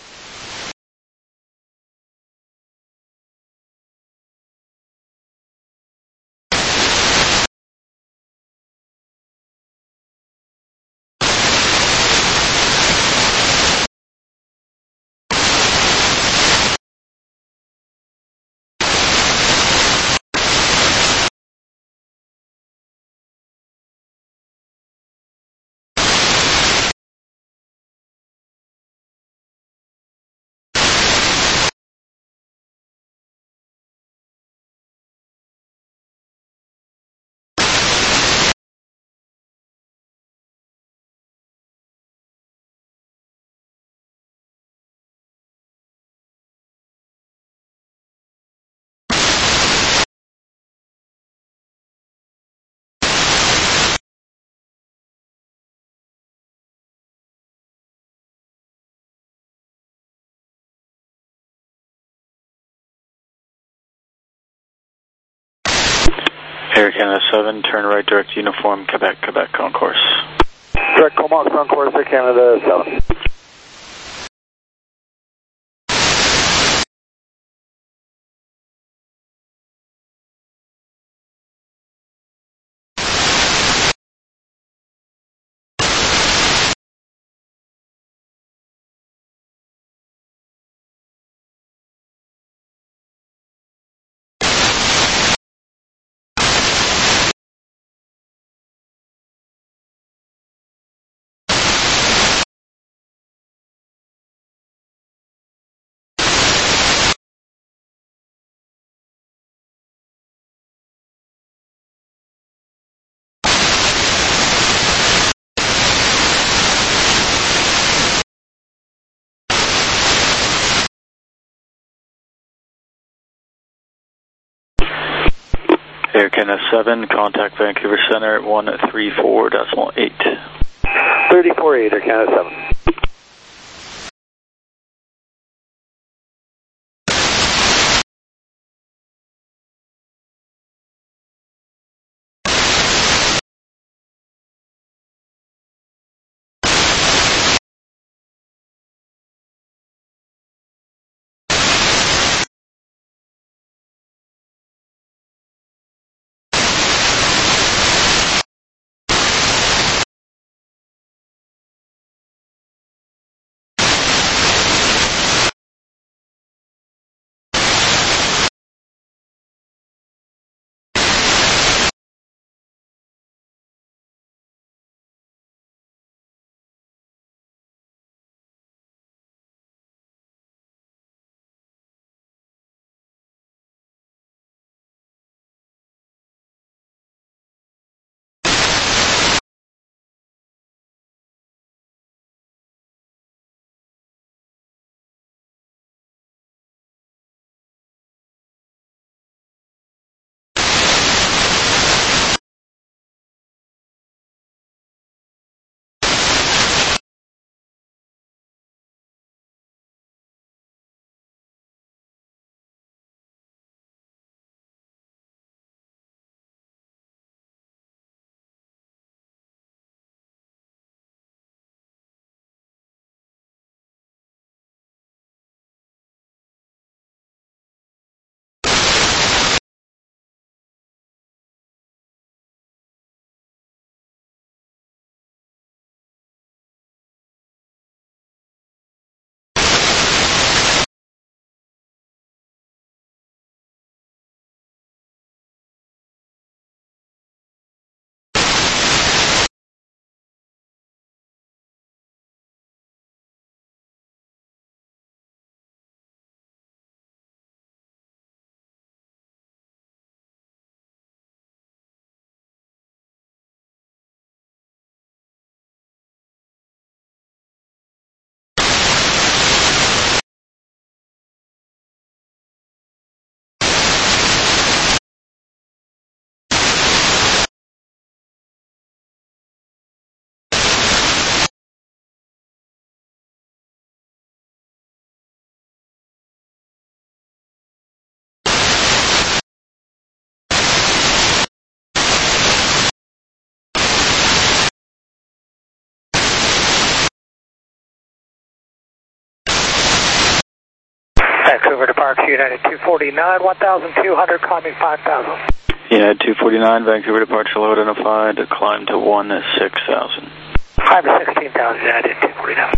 Air Canada 7, turn right direct uniform, Quebec concourse. Direct Comox concourse, Air Canada 7. Air Canada 7, contact Vancouver Center at 134.8. 34.8, Air Canada 7. Vancouver departure United 249, 1,200, climbing 5,000. United 249, Vancouver departure load identified, climb to 16,000. Climb to 16,000, United 249.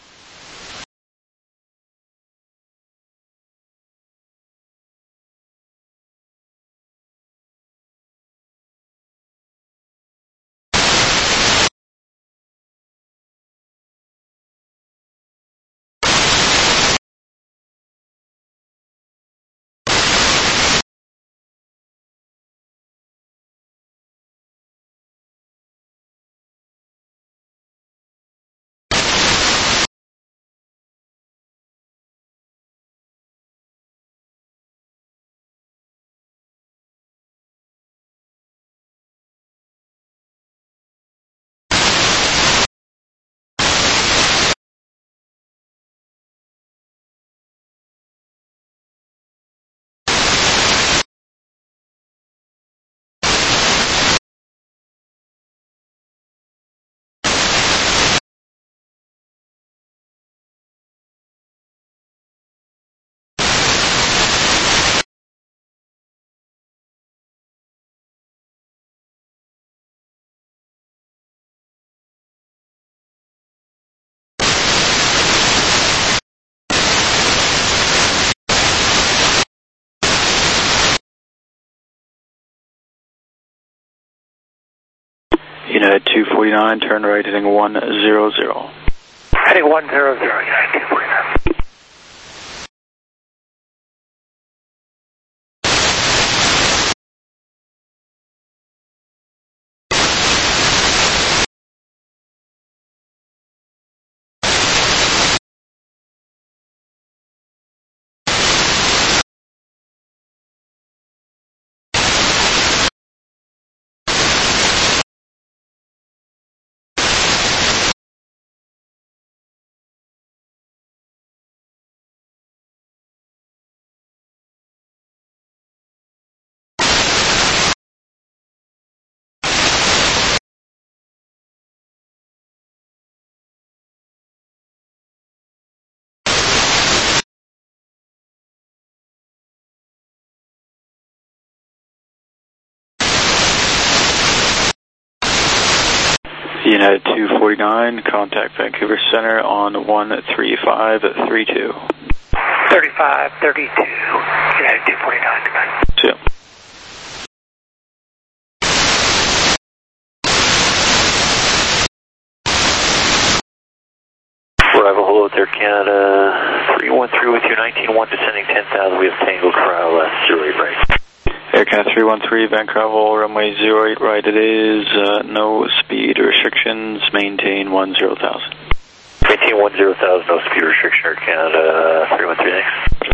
United 249, turn right heading 100. Heading 100, United 249. United 249, contact Vancouver Center on 13532. 3532, United 249, goodbye. Yeah. Arrival, hello, Air Canada 313 with you, 191 descending 10,000. We have Tango Cryo left, 08 right. Air Canada 313, Vancouver, runway 08 right it is, no speed restrictions, maintain 10,000. Maintain 10,000, no speed restriction, Air Canada 313, thanks.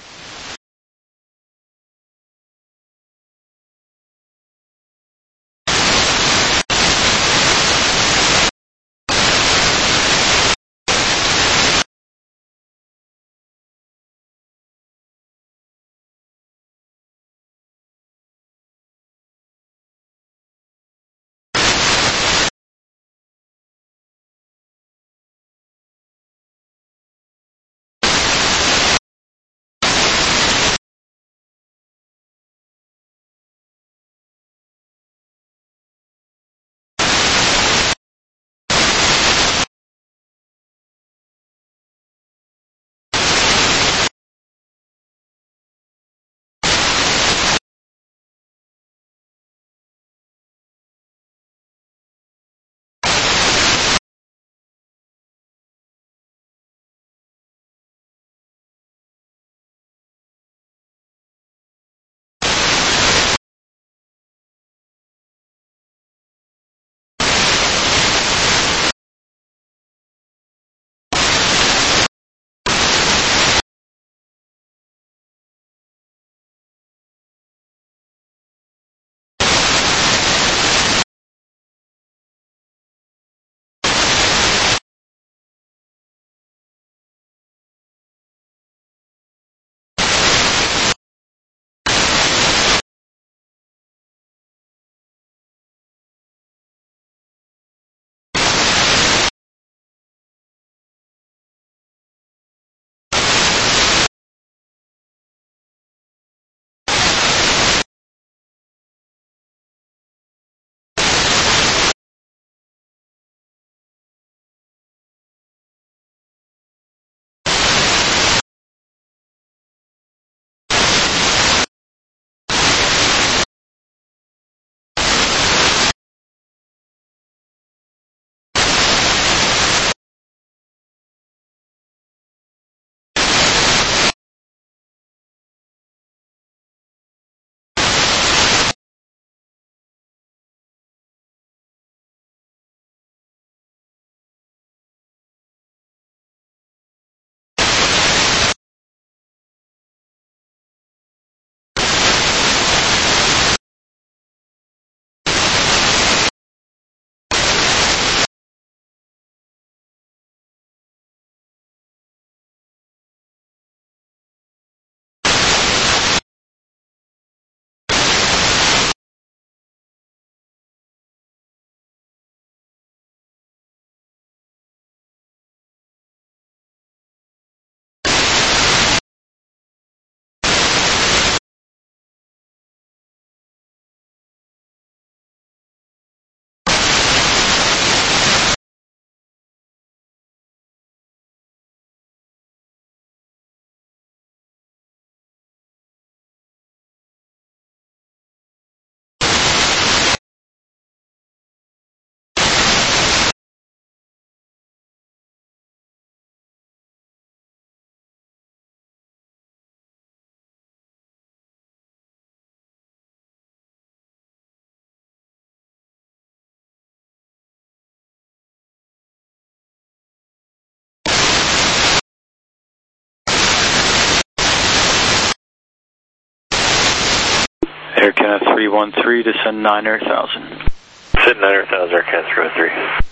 Air Canada 313, descend 9,000. Descend 9,000, Air Canada 313.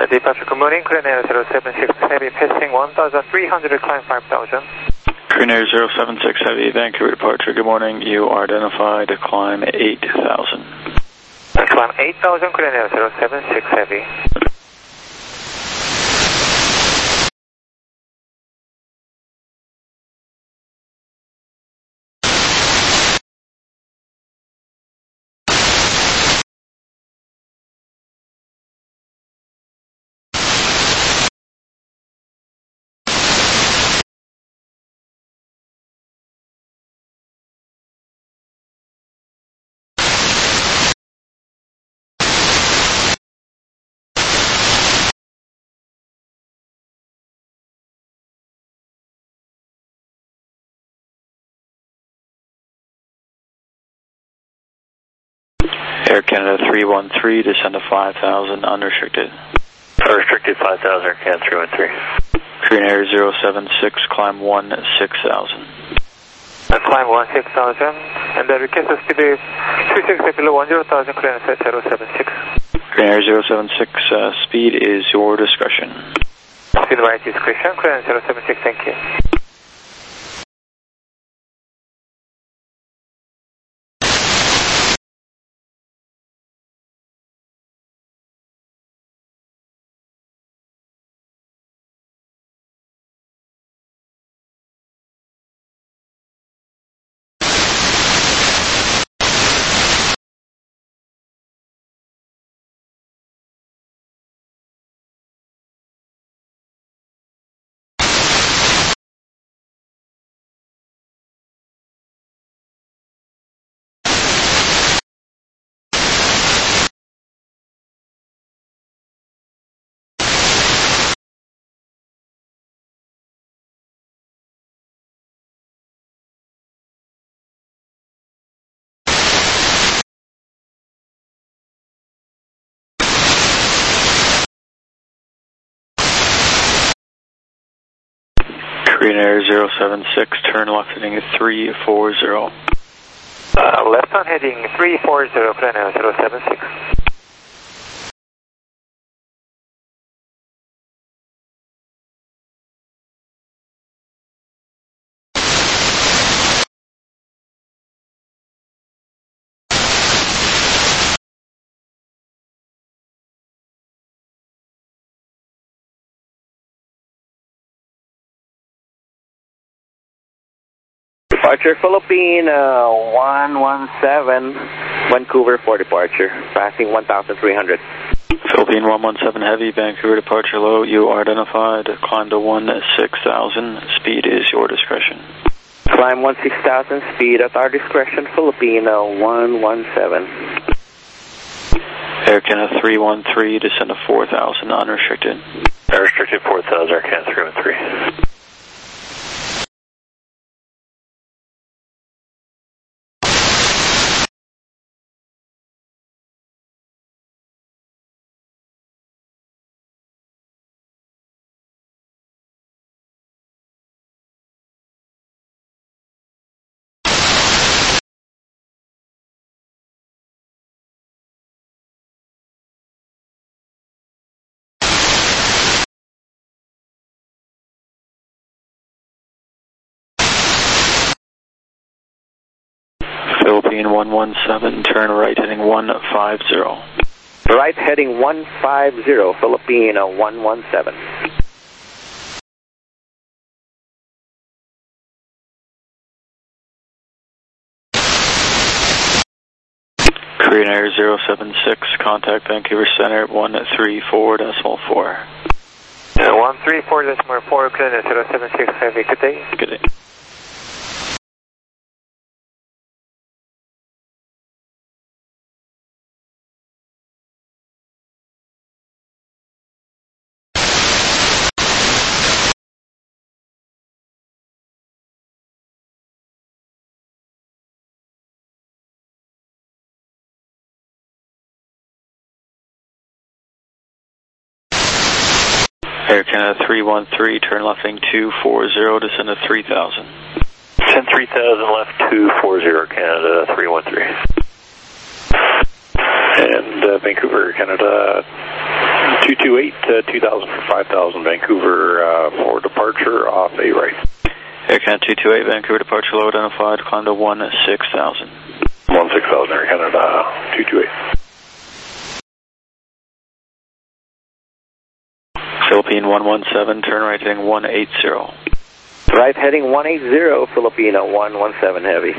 Departure, good morning. Korean Air 076 Heavy, passing 1,300, climb 5,000. Korean Air 076 Heavy, Vancouver departure, good morning. You are identified to climb 8,000. Climb 8,000, Korean Air 076 Heavy. Air Canada 313, descend to 5,000, unrestricted. Unrestricted 5,000, Air Canada 313. Korean Air 076, climb 16,000. Climb 16,000, and the request speed is 36 below 10,000, Korean Air 076. Korean Air 076, speed is your discretion. Speed right discretion, Korean Air 076, thank you. Korean Air 076, turn left heading 340. Left on heading 340, Korean Air 076. Departure Philippine 117, Vancouver for departure, passing 1,300. Philippine 117 Heavy, Vancouver departure low, you are identified, climb to 16,000, speed is your discretion. Climb 16,000, speed at our discretion, Philippine 117. Air Canada 313, descend to 4,000, unrestricted. Unrestricted 4,000, Air Canada 313. Philippine 117, turn right heading 150. Right heading 150, Philippine 117. Korean Air 076, contact Vancouver Center 134.4. 134.4, Korean Air 076 Heavy, good day. Good day. Air Canada 313, turn left heading 240, descend to 3,000. Descend 3,000 left 240, Canada 313. And Vancouver, Canada 228, 2000 for 5000, Vancouver for departure off 8 right. Air Canada 228, Vancouver departure low identified, climb to 16,000. 16,000, Air Canada 228. Philippine 117, turn right heading 180. Right heading 180, Filipino 117 heavy.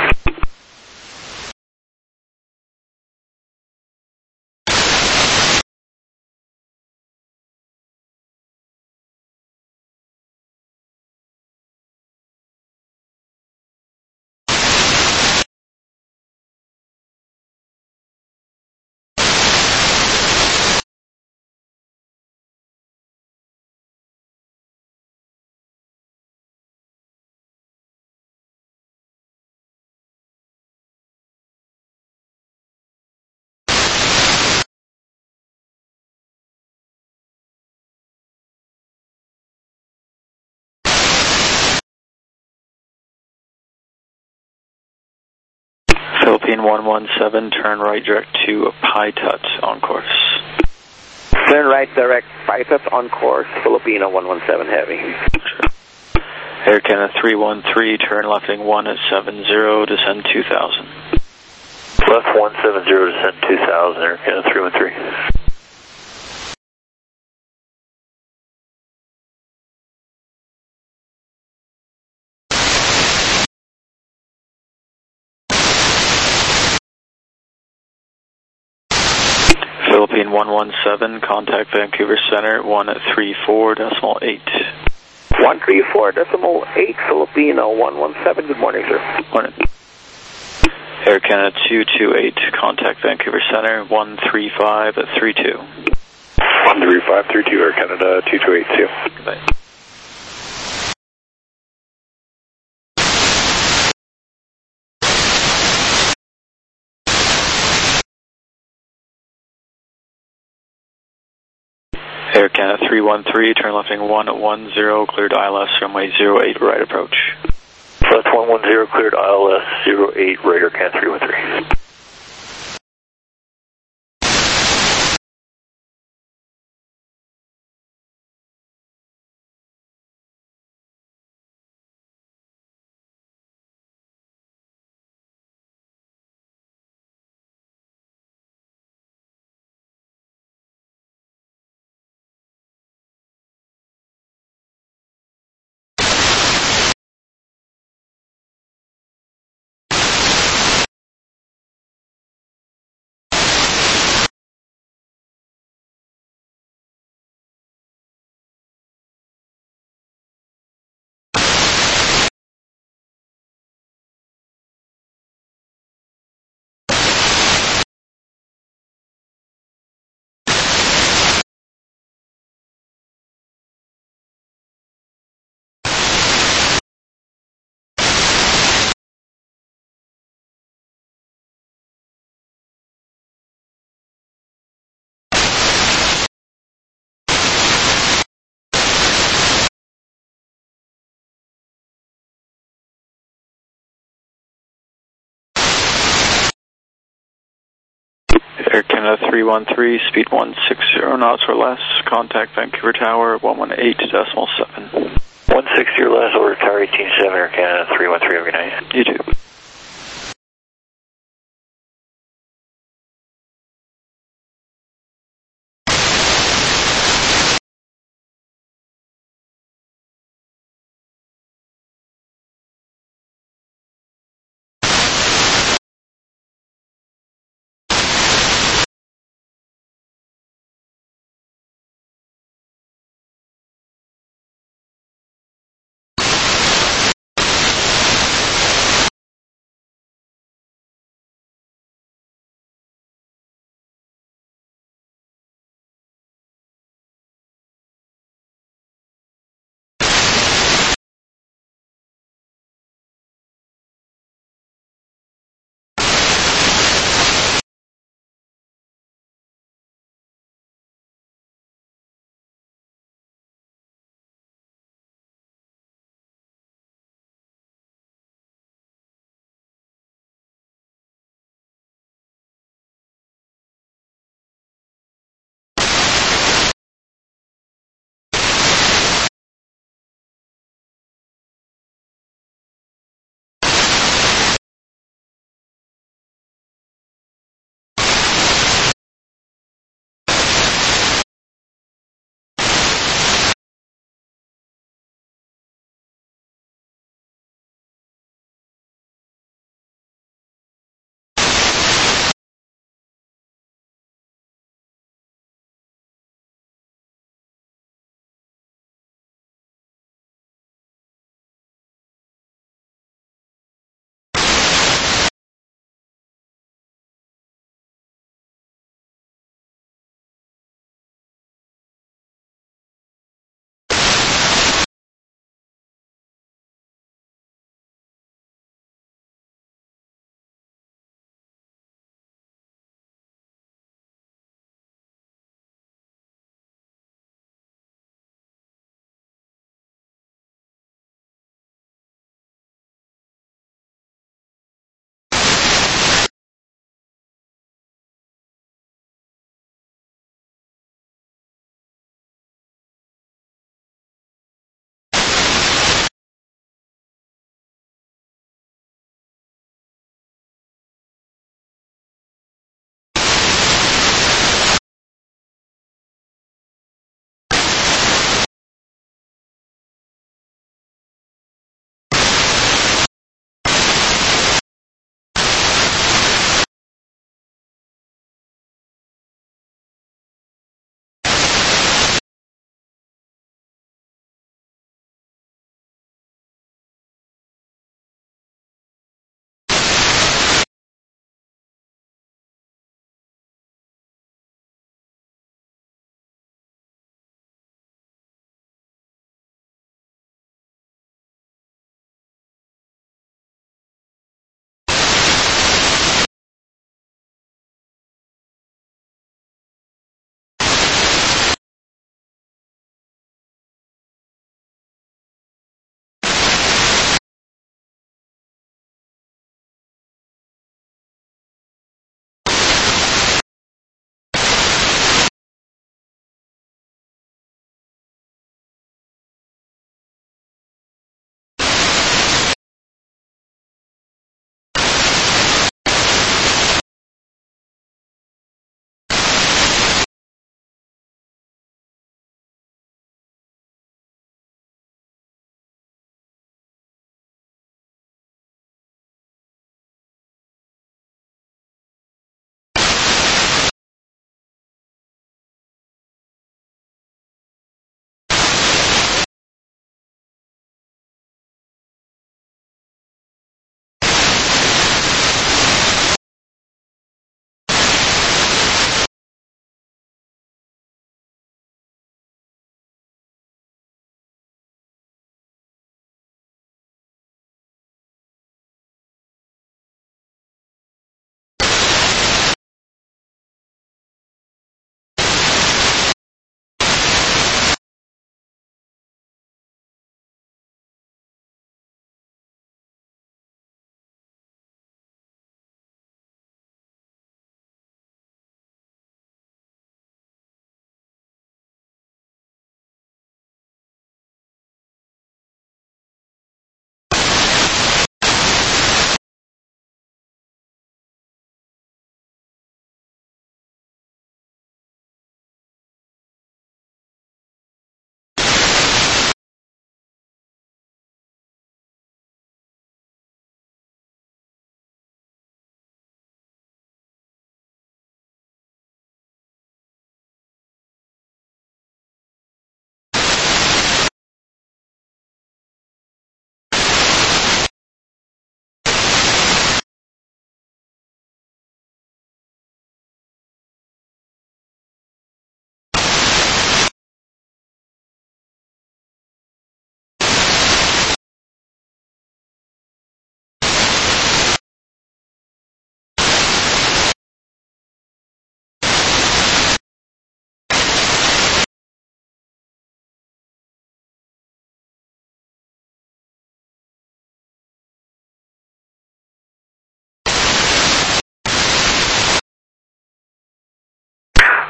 Philippine 117, turn right direct to Paitut on course. Turn right direct, Paitut on course, Filipino 117 heavy. Air Canada 313, turn left heading 170, descend 2000. Left 170, descend 2000, Air Canada 313. Philippine 117, contact Vancouver Center 134.8. 134.8, Filipino 117. Good morning, sir. Morning. Air Canada 228, contact Vancouver Center 135.32. 13532, Air Canada 2282. Goodbye. Air Canada 313, turn left heading 110, cleared ILS, runway 08, right approach. Left 110, cleared ILS 08, right, Air Canada 313. Air Canada 313, speed 160 knots or less, contact Vancouver Tower 118.7. 160 or less, order Tower 187, Air Canada 313, every night. You too.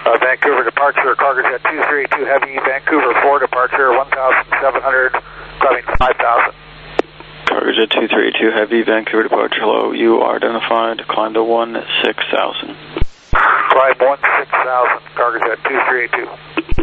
Vancouver departure, Cargojet 2382 Heavy, Vancouver 4 departure, 1,700, climbing 5,000. Cargojet 2382 Heavy, Vancouver departure, hello, you are identified, climb to 16,000. Climb 16,000, Cargojet 2382.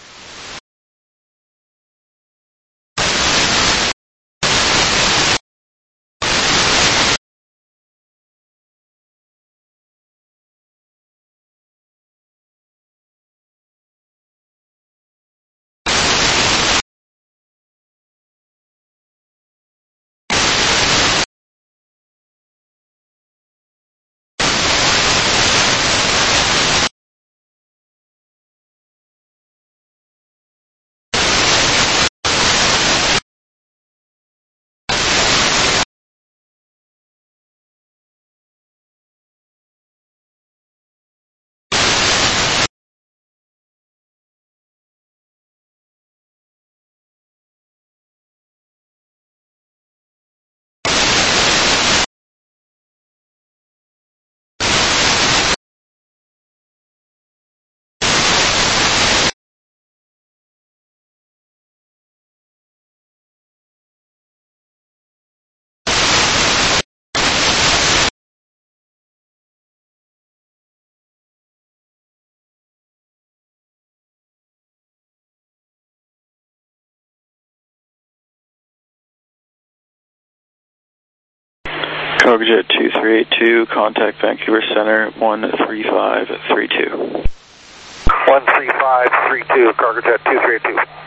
Cargojet 2382, contact Vancouver Center 13532. 13532, Cargojet 2382.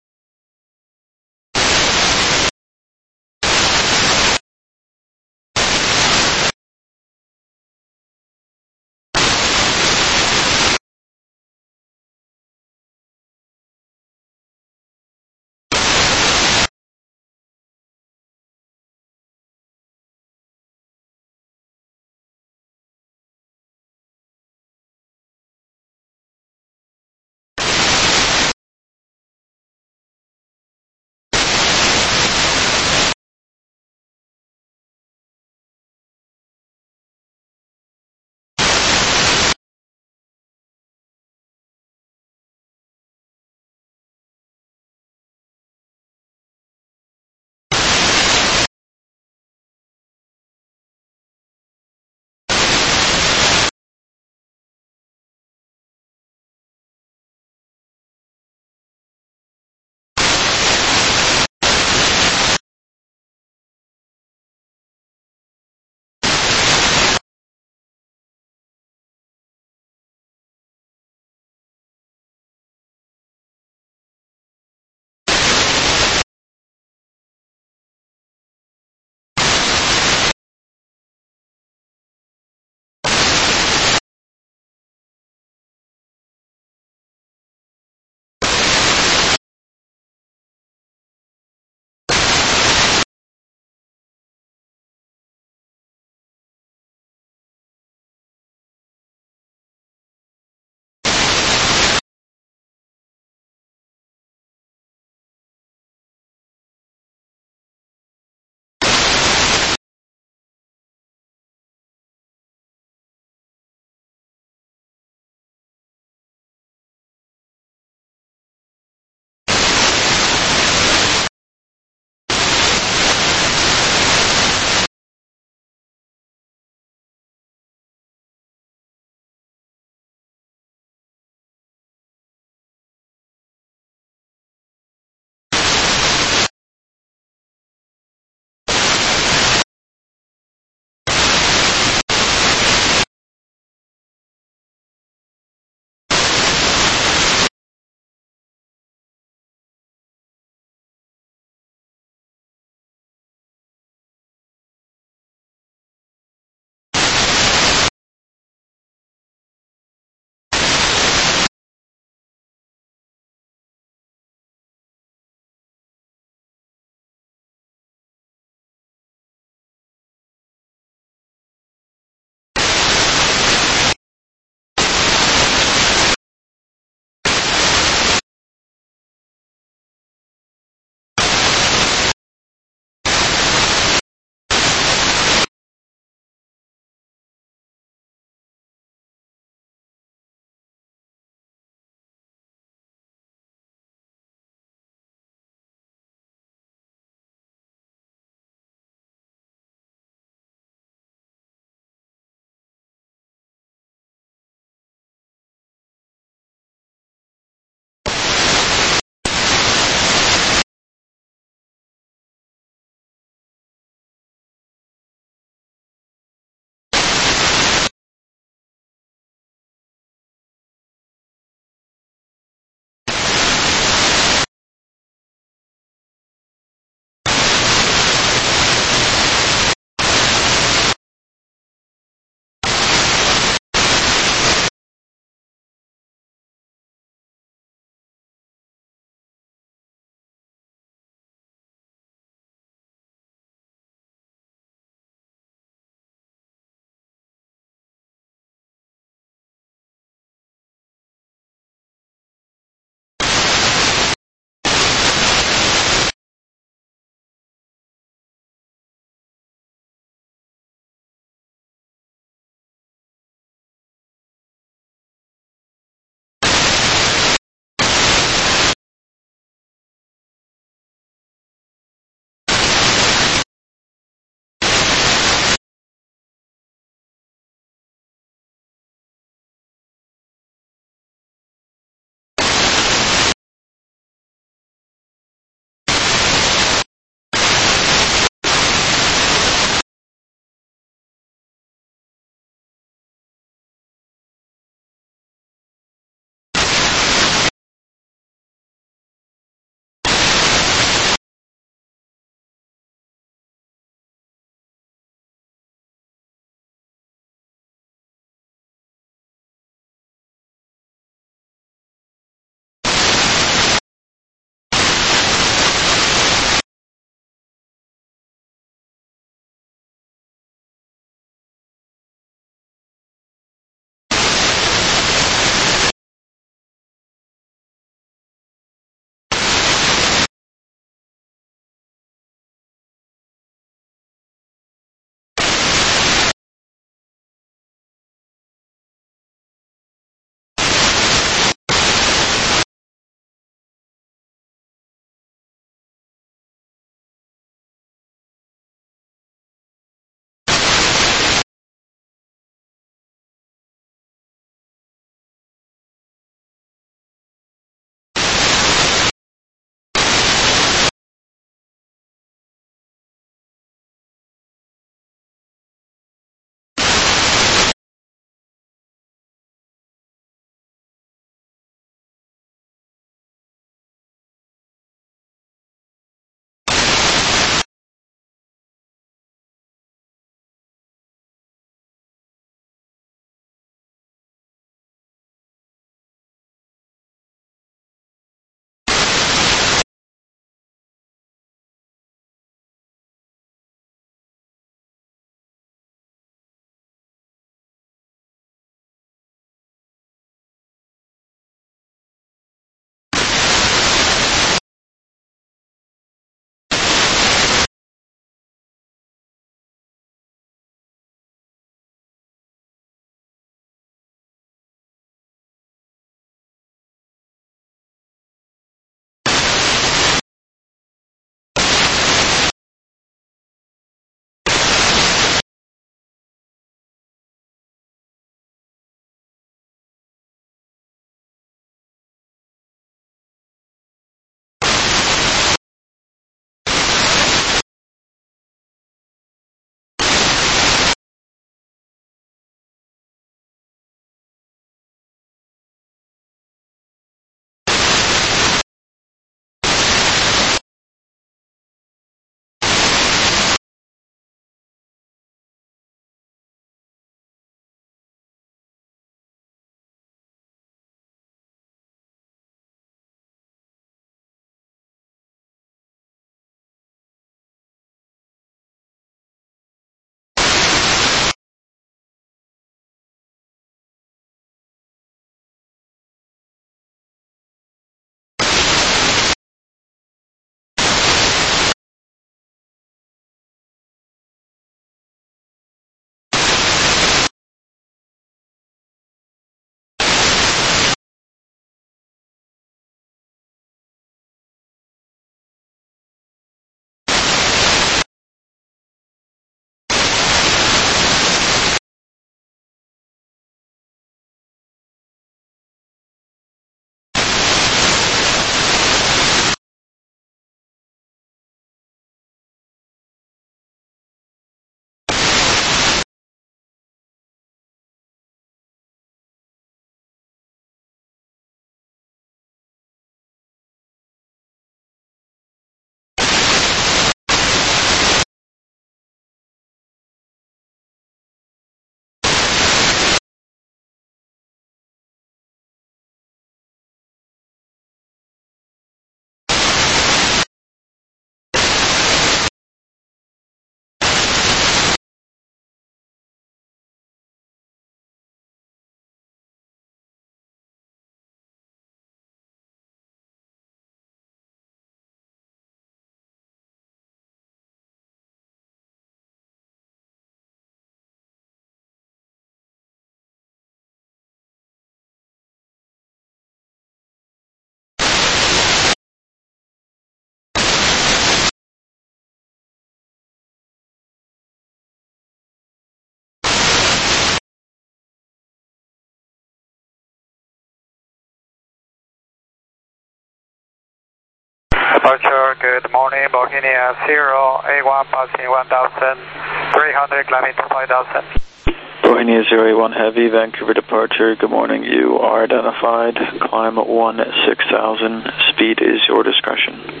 Departure, good morning, Bohemia 081 passing 1,300, climbing to 5,000. Bohemia 081 Heavy, Vancouver departure, good morning, you are identified, climb 16,000, speed is your discretion.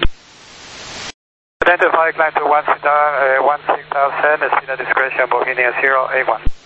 Identify, climb to 16,000, speed at discretion, Bohemia 081.